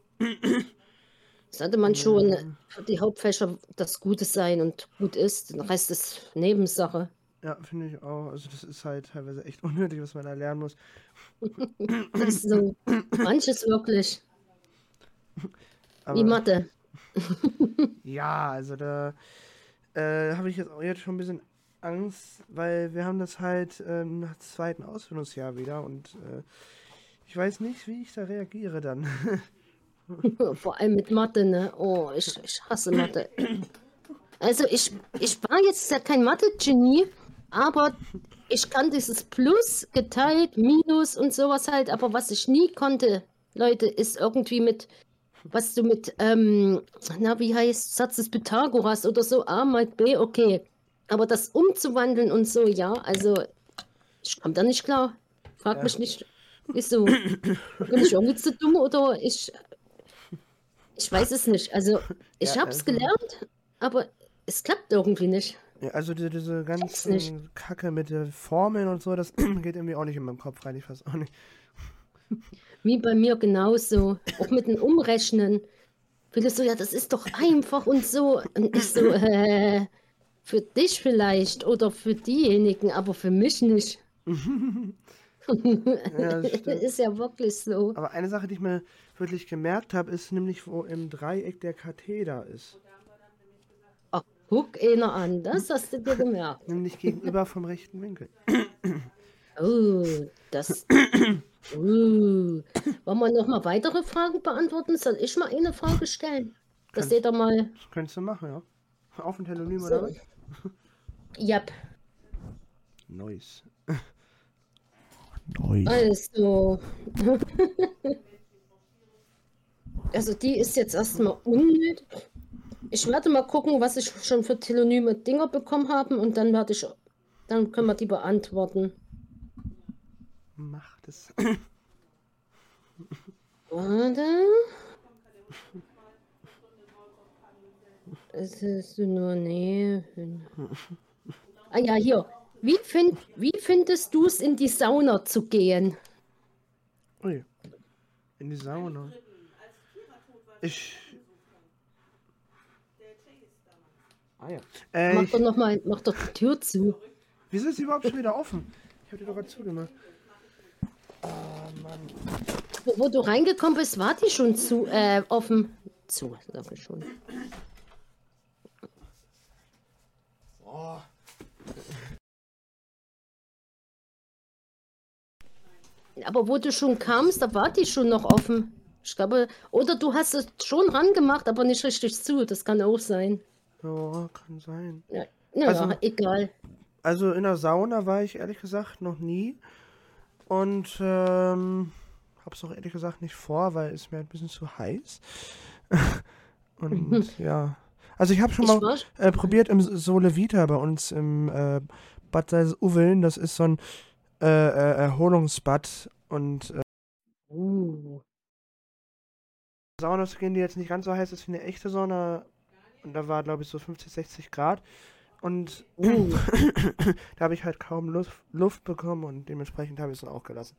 sollte man schon ja, für die Hauptfächer das Gute sein und gut ist. Der Rest ist Nebensache. ja, finde ich auch. Also das ist halt teilweise echt unnötig, was man da lernen muss. Ist so manches wirklich wie Aber Mathe. ja, also da äh, habe ich jetzt auch jetzt schon ein bisschen Angst, weil wir haben das halt ähm, nach zweiten Ausbildungsjahr wieder und äh, ich weiß nicht, wie ich da reagiere dann. Vor allem mit Mathe, ne? Oh, ich, ich hasse Mathe. Also ich, ich war jetzt ja kein Mathe-Genie, aber ich kann dieses Plus geteilt, Minus und sowas halt. Aber was ich nie konnte, Leute, ist irgendwie mit, was du mit, ähm, na, wie heißt Satz des Pythagoras oder so, A mal B, okay. Aber das umzuwandeln und so, ja, also ich komme da nicht klar. Frag Ja, mich nicht, wieso? Bin ich irgendwie zu dumm oder ich, ich weiß es nicht. Also ja, ich habe es also, gelernt, aber es klappt irgendwie nicht. ja, also die, diese Check's nicht. ganzen Kacke mit den Formeln und so, das geht irgendwie auch nicht in meinem Kopf rein, ich weiß auch nicht. Wie bei mir genauso. Auch mit dem Umrechnen. Viele so, ja, das ist doch einfach und so. Und ich so, äh, für dich vielleicht oder für diejenigen, aber für mich nicht. Ja, das stimmt. Ist ja wirklich so. Aber eine Sache, die ich mir wirklich gemerkt habe, ist nämlich, wo im Dreieck der Katheter ist. Ach, guck einer an, das hast du dir gemerkt. Nämlich gegenüber vom rechten Winkel. Oh, das. Uh. Wollen wir noch mal weitere Fragen beantworten? Soll ich mal eine Frage stellen? Dass Kannst, jeder mal. das könntest du machen, ja. Auf ein Telonym oder So. was? Yep. Nice. Nice. Also. Also die ist jetzt erstmal unnötig. Ich werde mal gucken, was ich schon für telonyme Dinger bekommen habe und dann werde ich, dann können wir die beantworten. Macht es. Warte. Es ist nur, nee. Ah ja, hier. Wie, find, wie findest du es, in die Sauna zu gehen? Ui. In die Sauna. Ich. Ah ja. Äh, Mach ich, doch noch mal, mach doch die Tür zu. wieso ist sie überhaupt schon wieder offen? Ich habe die doch gerade zugemacht. Oh Mann. Wo, wo du reingekommen bist, war die schon zu, äh, offen. Zu, sag ich schon. Oh. Aber wo du schon kamst, da war die schon noch offen. Ich glaube, oder du hast es schon rangemacht, aber nicht richtig zu. Das kann auch sein. Ja, kann sein. Ja, naja, Also, egal. also in der Sauna war ich ehrlich gesagt noch nie. Und ähm, hab's auch ehrlich gesagt nicht vor, weil es mir ein bisschen zu heiß. Und ja. Also ich habe schon Ich mal war, äh, probiert im Sole Vita bei uns im äh, Bad Salzuflen. Das ist so ein äh, äh, Erholungsbad. Und äh, uh, Sauna zu gehen, die jetzt nicht ganz so heiß ist wie eine echte Sauna. Und da war, glaube ich, so fünfzig, sechzig Grad. Und uh. da habe ich halt kaum Luft, Luft bekommen und dementsprechend habe ich es dann auch gelassen.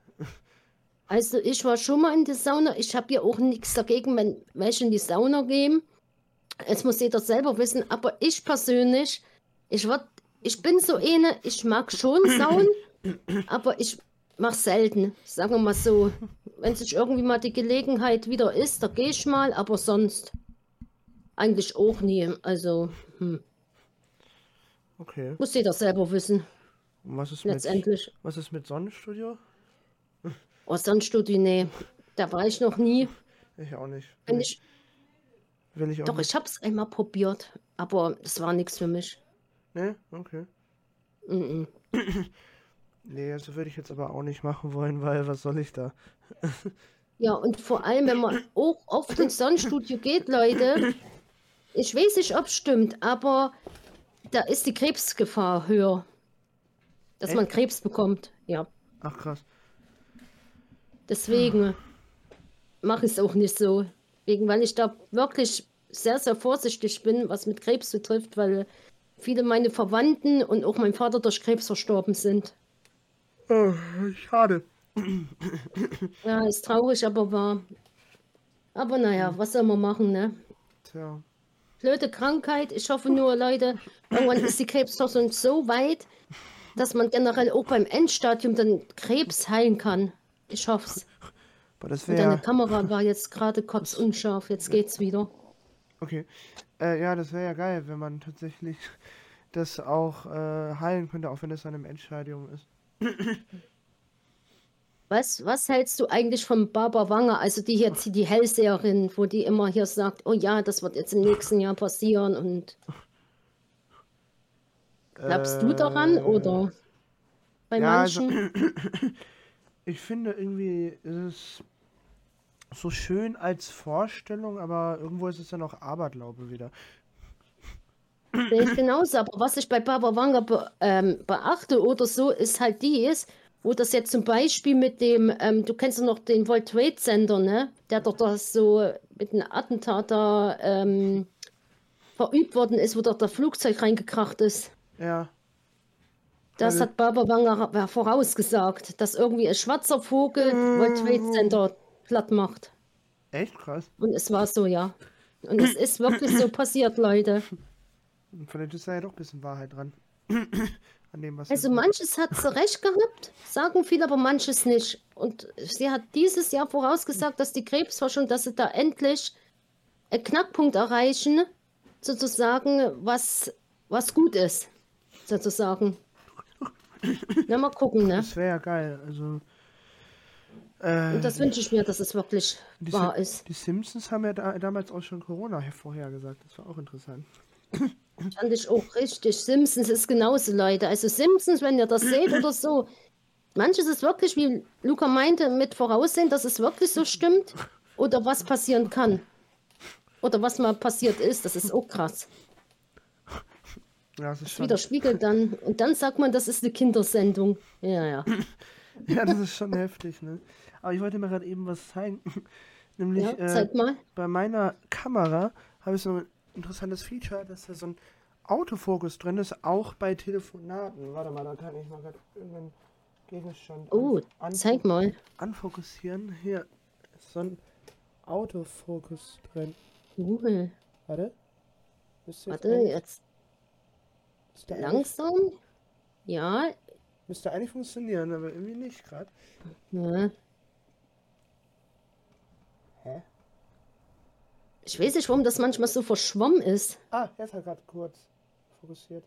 Also ich war schon mal in der Sauna. Ich habe ja auch nichts dagegen, wenn welche in die Sauna gehen. Es muss jeder selber wissen. Aber ich persönlich, ich, werd, ich bin so eine, ich mag schon Saunen, aber ich mache selten. Sagen wir mal so. Wenn sich irgendwie mal die Gelegenheit wieder ist, da gehe ich mal, aber sonst eigentlich auch nie. Also hm, Okay. muss jeder selber wissen, Und was ist mit, letztendlich. was ist mit Sonnenstudio? Oh, Sonnenstudio, nee, da war ich noch nie. Ich auch nicht. Will Wenn ich, ich, will ich auch doch, nicht. ich habe es einmal probiert, aber das war nichts für mich. Ne? Okay. Mm-mm. Nee, das würde ich jetzt aber auch nicht machen wollen, weil was soll ich da? Ja, und vor allem, wenn man auch oft ins Sonnenstudio geht, Leute, ich weiß nicht, ob es stimmt, aber da ist die Krebsgefahr höher, dass man Echt? Krebs bekommt. Ja, Ach krass. deswegen mache ich es auch nicht so. Wegen, weil ich da wirklich sehr, sehr vorsichtig bin, was mit Krebs betrifft, weil viele meine Verwandten und auch mein Vater durch Krebs verstorben sind. Oh, schade. Ja, ist traurig, aber wahr. Aber naja, was soll man machen, ne? Tja. Blöde Krankheit. Ich hoffe nur, Leute, irgendwann ist die Krebsforschung so weit, dass man generell auch beim Endstadium dann Krebs heilen kann. Ich hoffe es. Aber das Und deine wäre. Kamera war jetzt gerade kurz Das, unscharf. Jetzt geht's wieder. okay. Äh, ja, das wäre ja geil, wenn man tatsächlich das auch äh, heilen könnte, auch wenn es dann im Endstadium ist. Was, was hältst du eigentlich von Barbara Wanger, also die jetzt die Hellseherin, wo die immer hier sagt, oh ja, das wird jetzt im nächsten Jahr passieren und glaubst du daran Äh, oder bei ja, also manchen? ich finde irgendwie ist es so schön als Vorstellung, aber irgendwo ist es dann auch Aberglaube wieder. Sehe ich genauso, aber was ich bei Barbara Wanger be ähm, beachte oder so, ist halt dies, wo das jetzt zum Beispiel mit dem, ähm, du kennst doch noch den World Trade Center, ne? Der doch das so mit einem Attentat da ähm, verübt worden ist, wo doch das Flugzeug reingekracht ist. Ja, ja, Das das, hat Barbara Wanger vorausgesagt, dass irgendwie ein schwarzer Vogel World Trade Center platt macht. echt krass. Und es war so, ja. Und es ist wirklich so passiert, Leute. Und vielleicht ist da ja doch ein bisschen Wahrheit dran. An dem, was sie Also sagt. manches hat sie recht gehabt, sagen viele, aber manches nicht. Und sie hat dieses Jahr vorausgesagt, dass die Krebsforschung, dass sie da endlich einen Knackpunkt erreichen, sozusagen, was, was gut ist, sozusagen. Na, mal gucken, ne? Das wäre ja geil. Also, Und äh, das wünsche ich mir, dass es wirklich die, Sim wahr ist. die Simpsons haben ja da, damals auch schon Corona vorhergesagt. Das war auch interessant. Fand ich auch richtig. Simpsons ist genauso, Leute. Also Simpsons, wenn ihr das seht oder so, manches ist wirklich, wie Luca meinte, mit voraussehen, dass es wirklich so stimmt oder was passieren kann. Oder was mal passiert ist, das ist auch krass. Ja, das ist Das schon, widerspiegelt dann. Und dann sagt man, das ist eine Kindersendung. Ja, ja. ja, das ist schon heftig, ne? Aber ich wollte mir gerade eben was zeigen. Nämlich, Ja, äh, zeig mal. bei meiner Kamera habe ich so ein interessantes Feature, dass da so ein Autofokus drin ist, auch bei Telefonaten. Warte mal, da kann ich mal gerade irgendeinen Gegenstand Oh, anf anf zeig mal. anfokussieren. Hier ist so ein Autofokus drin. Cool. Warte. Ist jetzt Warte, eigentlich, jetzt ist der eigentlich, langsam. Ja, Müsste eigentlich funktionieren, aber irgendwie nicht gerade. Ja. Hä? Ich weiß nicht, warum das manchmal so verschwommen ist. Ah, jetzt hat gerade kurz fokussiert.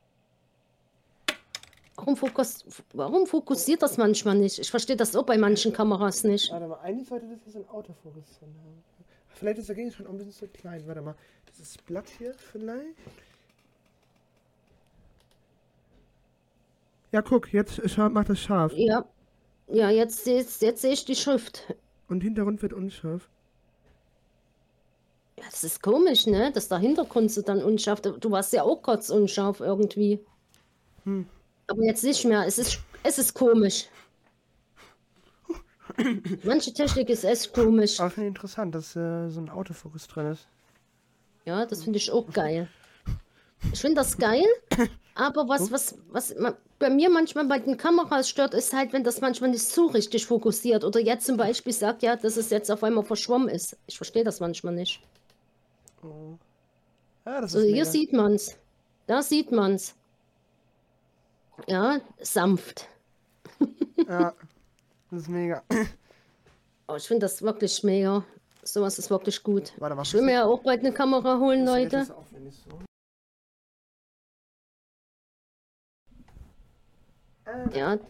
Warum, fokus warum fokussiert das manchmal nicht? Ich verstehe das auch bei manchen Kameras nicht. Warte mal, eigentlich sollte das hier so ein Autofokus drin haben. Vielleicht ist der Gegenstand auch ein bisschen zu klein. Warte mal, dieses Blatt hier vielleicht? Ja, guck, jetzt macht das scharf. Ja, ja, jetzt, jetzt, jetzt sehe ich die Schrift. Und Hintergrund wird unscharf. Ja, das ist komisch, ne? Dass der Hintergrund so dann unscharf. Du warst ja auch kurz unscharf irgendwie. Hm. Aber jetzt nicht mehr. Es ist, es ist komisch. Manche Technik ist echt komisch. Aber finde ich interessant, dass äh, so ein Autofokus drin ist. Ja, das finde ich auch geil. Ich finde das geil, aber was, was, was ma- bei mir manchmal bei den Kameras stört, ist halt, wenn das manchmal nicht so richtig fokussiert. Oder jetzt zum Beispiel sagt, ja, dass es jetzt auf einmal verschwommen ist. Ich verstehe das manchmal nicht. Oh. Ja, das So, ist hier mega. sieht man's. Da sieht man's. Ja, sanft. Ja, das ist mega. Oh, ich finde das wirklich mega. Sowas ist wirklich gut. Warte mal, Ich will mir ja auch bald eine Kamera holen, das ist Leute. etwas aufwendig so. Ja.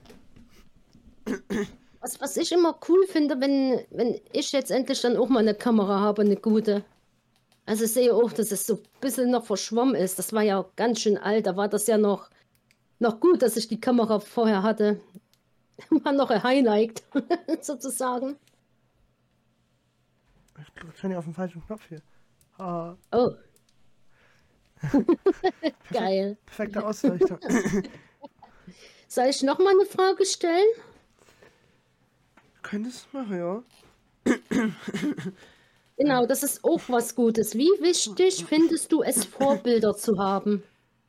Was, was ich immer cool finde, wenn, wenn ich jetzt endlich dann auch mal eine Kamera habe, eine gute. Also ich sehe auch, dass es so ein bisschen noch verschwommen ist. Das war ja auch ganz schön alt. Da war das ja noch, noch gut, dass ich die Kamera vorher hatte. War noch ein Highlight, sozusagen. Ich drücke ja auf den falschen Knopf hier. Ah, Oh. Geil. perfekte Ausleuchtung. Soll ich noch mal eine Frage stellen? Könntest du machen, ja. Genau, das ist auch was Gutes. Wie wichtig findest du es, Vorbilder zu haben?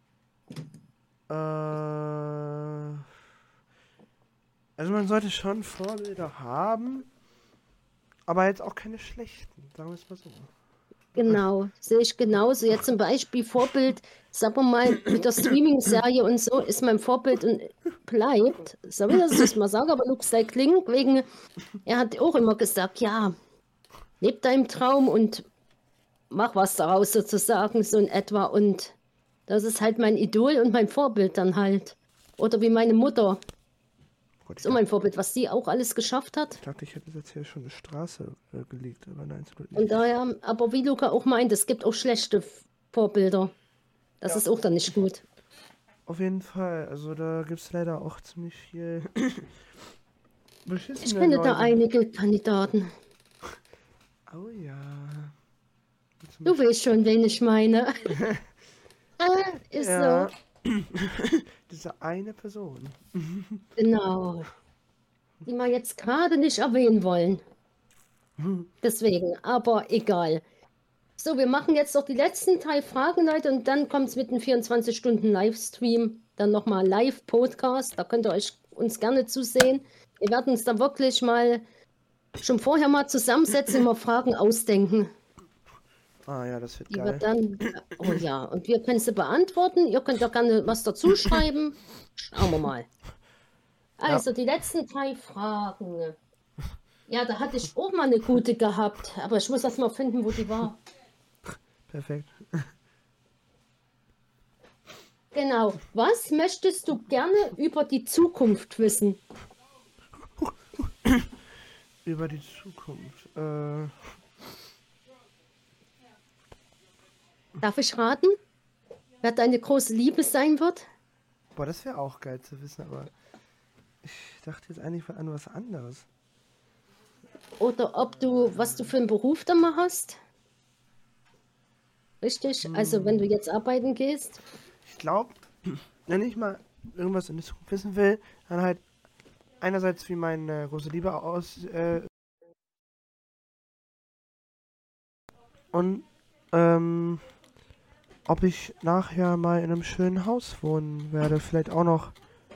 Äh, also man sollte schon Vorbilder haben, aber jetzt auch keine schlechten, sagen wir es mal so. Genau, sehe ich genauso. Jetzt zum Beispiel Vorbild, sagen wir mal, mit der Streaming-Serie und so ist mein Vorbild und bleibt, sorry, dass ich das mal sage, aber Luke Cycling, wegen, er hat auch immer gesagt, ja, leb deinem Traum und mach was daraus sozusagen, so in etwa. Und das ist halt mein Idol und mein Vorbild dann halt. Oder wie meine Mutter, Gott, ich, so mein Vorbild, was sie auch alles geschafft hat. ich dachte, ich hätte jetzt hier schon eine Straße äh, gelegt, aber nein, es tut Und nicht. daher, aber wie Luca auch meint, es gibt auch schlechte Vorbilder. Das Ja. ist auch dann nicht gut. Auf jeden Fall, also da gibt es leider auch ziemlich viel beschissene Ich kenne da Leute. einige Kandidaten. Oh ja. Du weißt schon, wen ich meine. Ah, ist Ja. so. Diese eine Person. Genau. Die wir jetzt gerade nicht erwähnen wollen. Deswegen, aber egal. So, wir machen jetzt noch die letzten drei Fragen, Leute, und dann kommt es mit einem vierundzwanzig Stunden Livestream, dann nochmal Live-Podcast, da könnt ihr euch uns gerne zusehen. Wir werden uns da wirklich mal schon vorher mal zusammensetzen und mal Fragen ausdenken, Ah ja, das wird die wir geil. dann, oh ja, und wir können sie beantworten. Ihr könnt auch gerne was dazu schreiben. Schauen wir mal. Also, die letzten drei Fragen. Ja, da hatte ich auch mal eine gute gehabt, aber ich muss erst mal finden, wo die war. Perfekt. Genau. Was möchtest du gerne über die Zukunft wissen? Über die Zukunft. Äh, Darf ich raten, wer deine große Liebe sein wird? boah, das wäre auch geil zu wissen, aber ich dachte jetzt eigentlich an was anderes. Oder ob du, was du für einen Beruf dann mal hast? Richtig? Also, wenn du jetzt arbeiten gehst? Ich glaube, wenn ich mal irgendwas in der Zukunft wissen will, dann halt einerseits wie meine große Liebe aus äh, und ähm, ob ich nachher mal in einem schönen Haus wohnen werde, vielleicht auch noch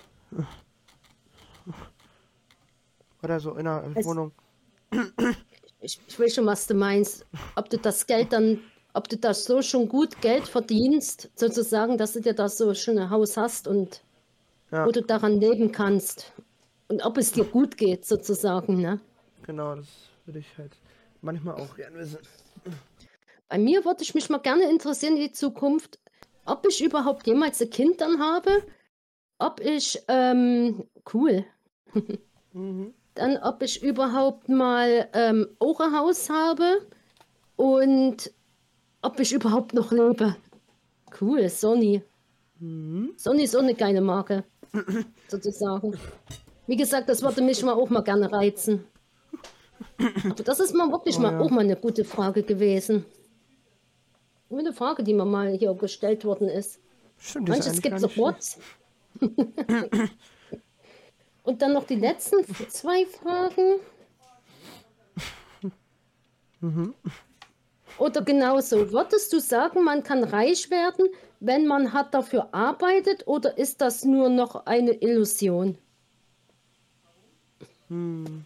oder so in einer Es- Wohnung. Ich, ich will schon, was du meinst. Ob du das Geld dann, ob du das so schon gut Geld verdienst, sozusagen, dass du dir das so schon ein Haus hast und Ja, wo du daran leben kannst. Und ob es dir gut geht, sozusagen, ne? genau, das würde ich halt manchmal auch gern wissen. Bei mir würde ich mich mal gerne interessieren in die Zukunft, ob ich überhaupt jemals ein Kind dann habe, ob ich, ähm, cool, Mhm. dann ob ich überhaupt mal ähm, auch ein Haus habe und ob ich überhaupt noch lebe. Cool, Sony. Mhm. Sony ist auch eine geile Marke, sozusagen. Wie gesagt, das würde mich mal auch mal gerne reizen. Aber das ist mal wirklich Oh mal ja. auch mal eine gute Frage gewesen. Nur eine Frage, die mir mal hier gestellt worden ist. Stimmt, die ist Manches eigentlich gar gibt es nicht auf schlecht. What's. Und dann noch die letzten f- zwei Fragen. Mhm. Oder genauso, würdest du sagen, man kann reich werden, wenn man hart dafür arbeitet, oder ist das nur noch eine Illusion? Hm.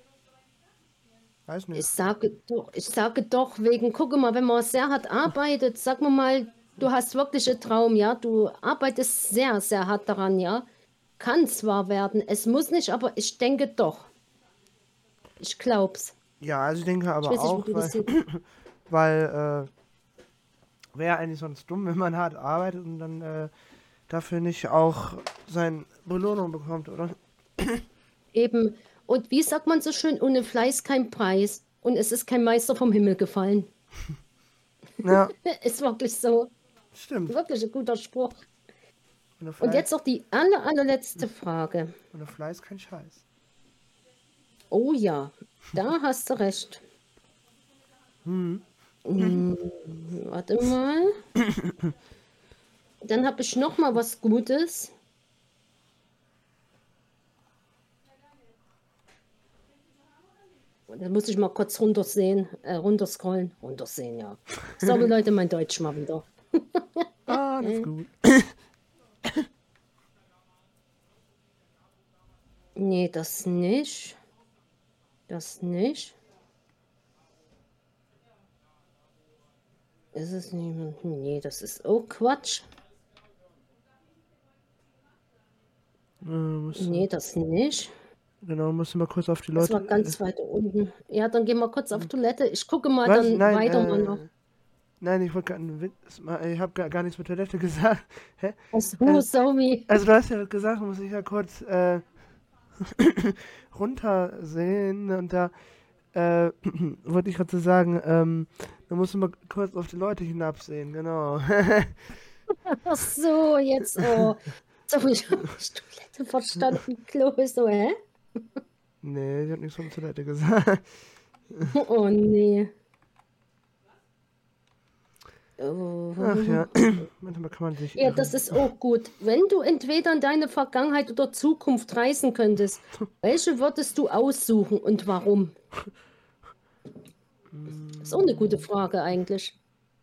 Weiß Ich nicht. sage doch, ich sage doch wegen, guck mal, wenn man sehr hart arbeitet, sag mal mal, du hast wirklich einen Traum, ja, du arbeitest sehr, sehr hart daran, ja. Kann zwar werden, es muss nicht, aber ich denke doch. Ich glaub's. Ja, also ich denke Ich aber weiß nicht, wie auch, du das weil, siehst. weil äh, wäre eigentlich sonst dumm, wenn man hart arbeitet und dann äh, dafür nicht auch seine Belohnung bekommt, oder? Eben. Und wie sagt man so schön, ohne Fleiß kein Preis. Und es ist kein Meister vom Himmel gefallen. Ja, Ist wirklich so. stimmt. Wirklich ein guter Spruch. Ohne Und Fleiß, jetzt noch die aller, allerletzte Frage. ohne Fleiß kein Scheiß. Oh ja, da hast du recht. Hm. Hm, warte mal. Dann habe ich noch mal was Gutes. Da muss ich mal kurz runtersehen, äh, runterscrollen. Runtersehen, ja. Sorry, Leute, mein Deutsch mal wieder. Ah, das ist gut. Nee, das nicht. Das nicht. Ist es nicht? Nee, das ist auch Quatsch. Äh, musst du, Nee, das nicht. genau, musst du mal kurz auf die Das war Leute. Äh, ganz weit unten. Ja, dann gehen wir kurz auf Toilette. Ich gucke mal was? dann Nein, weiter mal noch. äh, nein, ich wollte gar einen Witz machen. Ich habe gar, gar nichts mit Toilette gesagt. Hä? Also, Äh, sorry. also du hast ja gesagt, muss ich ja kurz äh, runtersehen und da äh, wollte ich gerade so sagen, ähm, da musst du mal kurz auf die Leute hinabsehen, genau. Ach so, jetzt, oh. So, ich habe Toilette verstanden. Klo ist so, hä? Nee, ich habe nichts von Toilette gesagt. Oh, nee. Oh. Ach ja, manchmal kann man sich Ja, das irren. ist auch gut. Wenn du entweder in deine Vergangenheit oder Zukunft reisen könntest, welche würdest du aussuchen und warum? Ist auch eine gute Frage eigentlich.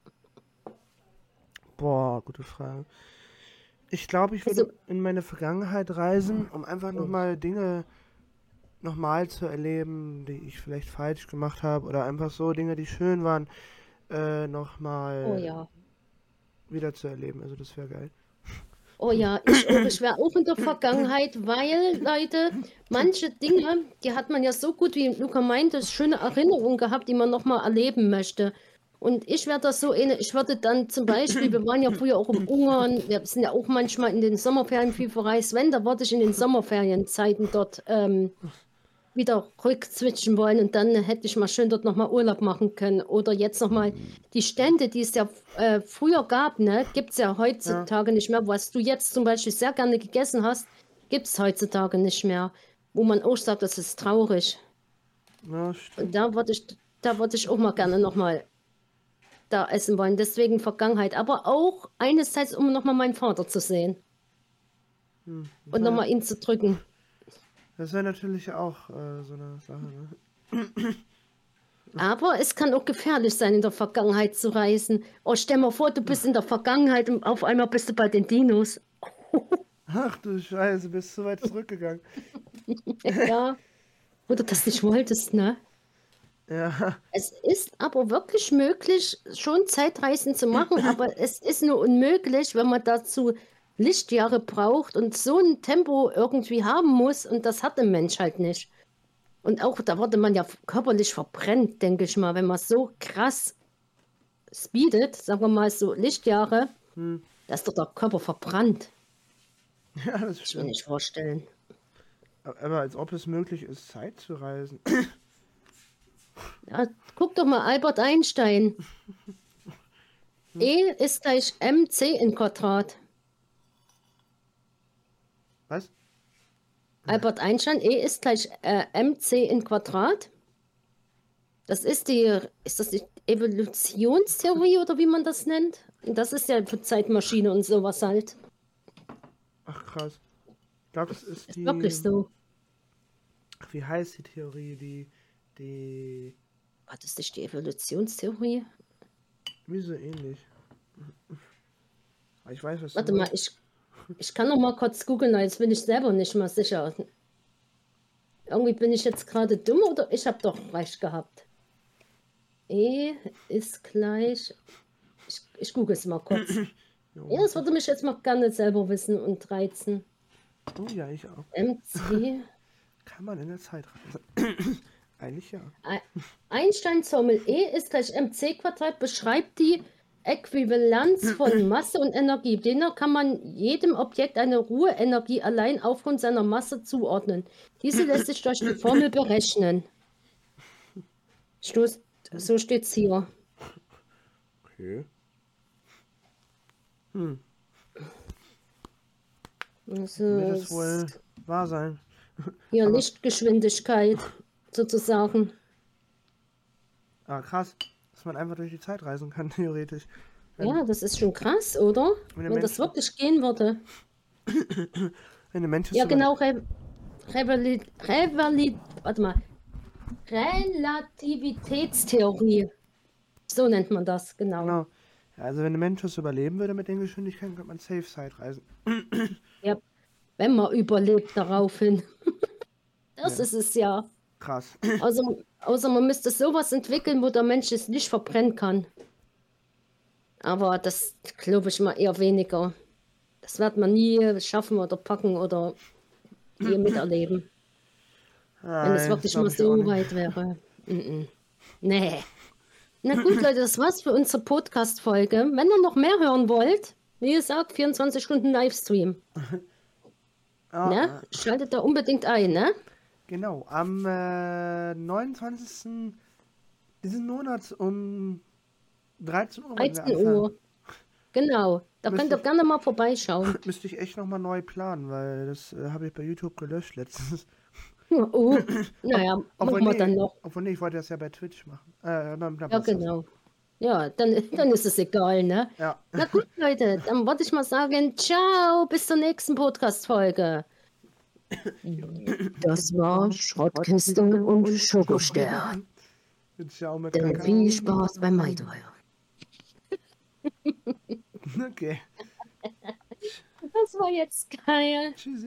Boah, gute Frage. Ich glaube, ich würde Also, in meine Vergangenheit reisen, um einfach oh, nochmal Dinge nochmal zu erleben, die ich vielleicht falsch gemacht habe oder einfach so Dinge, die schön waren, äh, oh nochmal ja. wieder zu erleben. Also das wäre geil. Oh ja, ich auch. Ich wäre auch in der Vergangenheit, weil, Leute, manche Dinge, die hat man ja so gut, wie Luca meinte, schöne Erinnerungen gehabt, die man nochmal erleben möchte. Und ich wäre das so eine, ich würde dann zum Beispiel, wir waren ja früher auch im Ungarn, wir sind ja auch manchmal in den Sommerferien viel verreist, wenn, da würde ich in den Sommerferienzeiten dort ähm, wieder rückswitchen wollen und dann hätte ich mal schön dort nochmal Urlaub machen können. Oder jetzt nochmal die Stände, die es ja äh, früher gab, ne, gibt es ja Ja, heutzutage nicht mehr. Was du jetzt zum Beispiel sehr gerne gegessen hast, gibt es heutzutage nicht mehr. Wo man auch sagt, das ist traurig. ja, Und stimmt. da würde ich, da würde ich auch mal gerne nochmal da essen wollen. Deswegen Vergangenheit. Aber auch einerseits, um nochmal meinen Vater zu sehen Hm. und Ja, nochmal ihn zu drücken. das wäre natürlich auch äh, so eine Sache, ne? Aber es kann auch gefährlich sein, in der Vergangenheit zu reisen. Oh, stell mal vor, du bist in der Vergangenheit und auf einmal bist du bei den Dinos. Ach du Scheiße, bist so weit zurückgegangen. Ja, wo du das nicht wolltest, ne? Ja, Es ist aber wirklich möglich, schon Zeitreisen zu machen, aber es ist nur unmöglich, wenn man dazu Lichtjahre braucht und so ein Tempo irgendwie haben muss und das hat der Mensch halt nicht. Und auch da wurde man ja körperlich verbrennt, denke ich mal, wenn man so krass speedet, sagen wir mal so Lichtjahre, Hm. da ist doch der Körper verbrannt. Ja, das Ich will stimmt. nicht vorstellen. Aber als ob es möglich ist, Zeit zu reisen. Ja, guck doch mal, Albert Einstein. E ist gleich mc in Quadrat. Was? Albert Einstein, E ist gleich äh, mc in Quadrat. Das ist die, ist das die Evolutionstheorie oder wie man das nennt? Und das ist ja für Zeitmaschine und sowas halt. Ach krass. Ich glaube, das ist Ist die. wirklich so. Wie heißt die Theorie? Die. Die. War das nicht die Evolutionstheorie? Wie so ähnlich. Aber ich weiß, was Warte du mal, ich, ich kann noch mal kurz googeln, weil jetzt bin ich selber nicht mal sicher. Irgendwie bin ich jetzt gerade dumm oder ich habe doch recht gehabt. E ist gleich. Ich, ich google es mal kurz. Jo. Ja, das würde mich jetzt mal gerne selber wissen und reizen. Oh ja, ich auch. mc. Kann man in der Zeit reisen? Eigentlich ja. Einsteins Formel E ist gleich mc Quadrat, beschreibt die Äquivalenz von Masse und Energie. Demnach kann man jedem Objekt eine Ruheenergie allein aufgrund seiner Masse zuordnen. Diese lässt sich durch die Formel berechnen. Stoß, so steht es hier. Okay. Hm. Also, Wird das wohl wahr sein? hier aber- Lichtgeschwindigkeit sozusagen. Ah, krass. Dass man einfach durch die Zeit reisen kann, theoretisch. Wenn, Ja, das ist schon krass, oder? Wenn der Wenn das Mensch- wirklich gehen würde. wenn der Mensch es Ja, so- genau. Re Revali Revali warte mal. Relativitätstheorie. So nennt man das, genau. Genau. Ja, also wenn der Mensch es überleben würde mit den Geschwindigkeiten, könnte man safe Zeit reisen. Ja, wenn man überlebt daraufhin. Das Ja. ist es ja. Krass. Außer, außer man müsste sowas entwickeln, wo der Mensch es nicht verbrennen kann. Aber das glaube ich mal eher weniger. Das wird man nie schaffen oder packen oder hier miterleben. Wenn es Nein, wirklich glaub mal ich auch so nicht. weit wäre. Mm -mm. Nee. Na gut, Leute, das war's für unsere Podcast-Folge. Wenn ihr noch mehr hören wollt, wie gesagt, vierundzwanzig Stunden Livestream. Ah, Ne? Schaltet da unbedingt ein, ne? Genau, am äh, neunundzwanzigsten diesen Monats um dreizehn Uhr. wollen wir dreizehn anfangen. Uhr. Genau. Da Müsste könnt ihr ich- gerne mal vorbeischauen. Müsste ich echt nochmal neu planen, weil das äh, habe ich bei YouTube gelöscht letztens. Oh, naja, Obwohl, machen wir nee, dann noch. obwohl, nee, ich wollte das ja bei Twitch machen. Äh, beim Ja, Podcast. genau. Ja, dann, dann ist es egal, ne? Ja. Na gut, Leute, dann wollte ich mal sagen, ciao, bis zur nächsten Podcast-Folge. Das war Schrottkiste und Schokostern. Ciao mit Dann Kakao. viel Spaß beim Maideuer. Okay. Das war jetzt geil. Tschüss.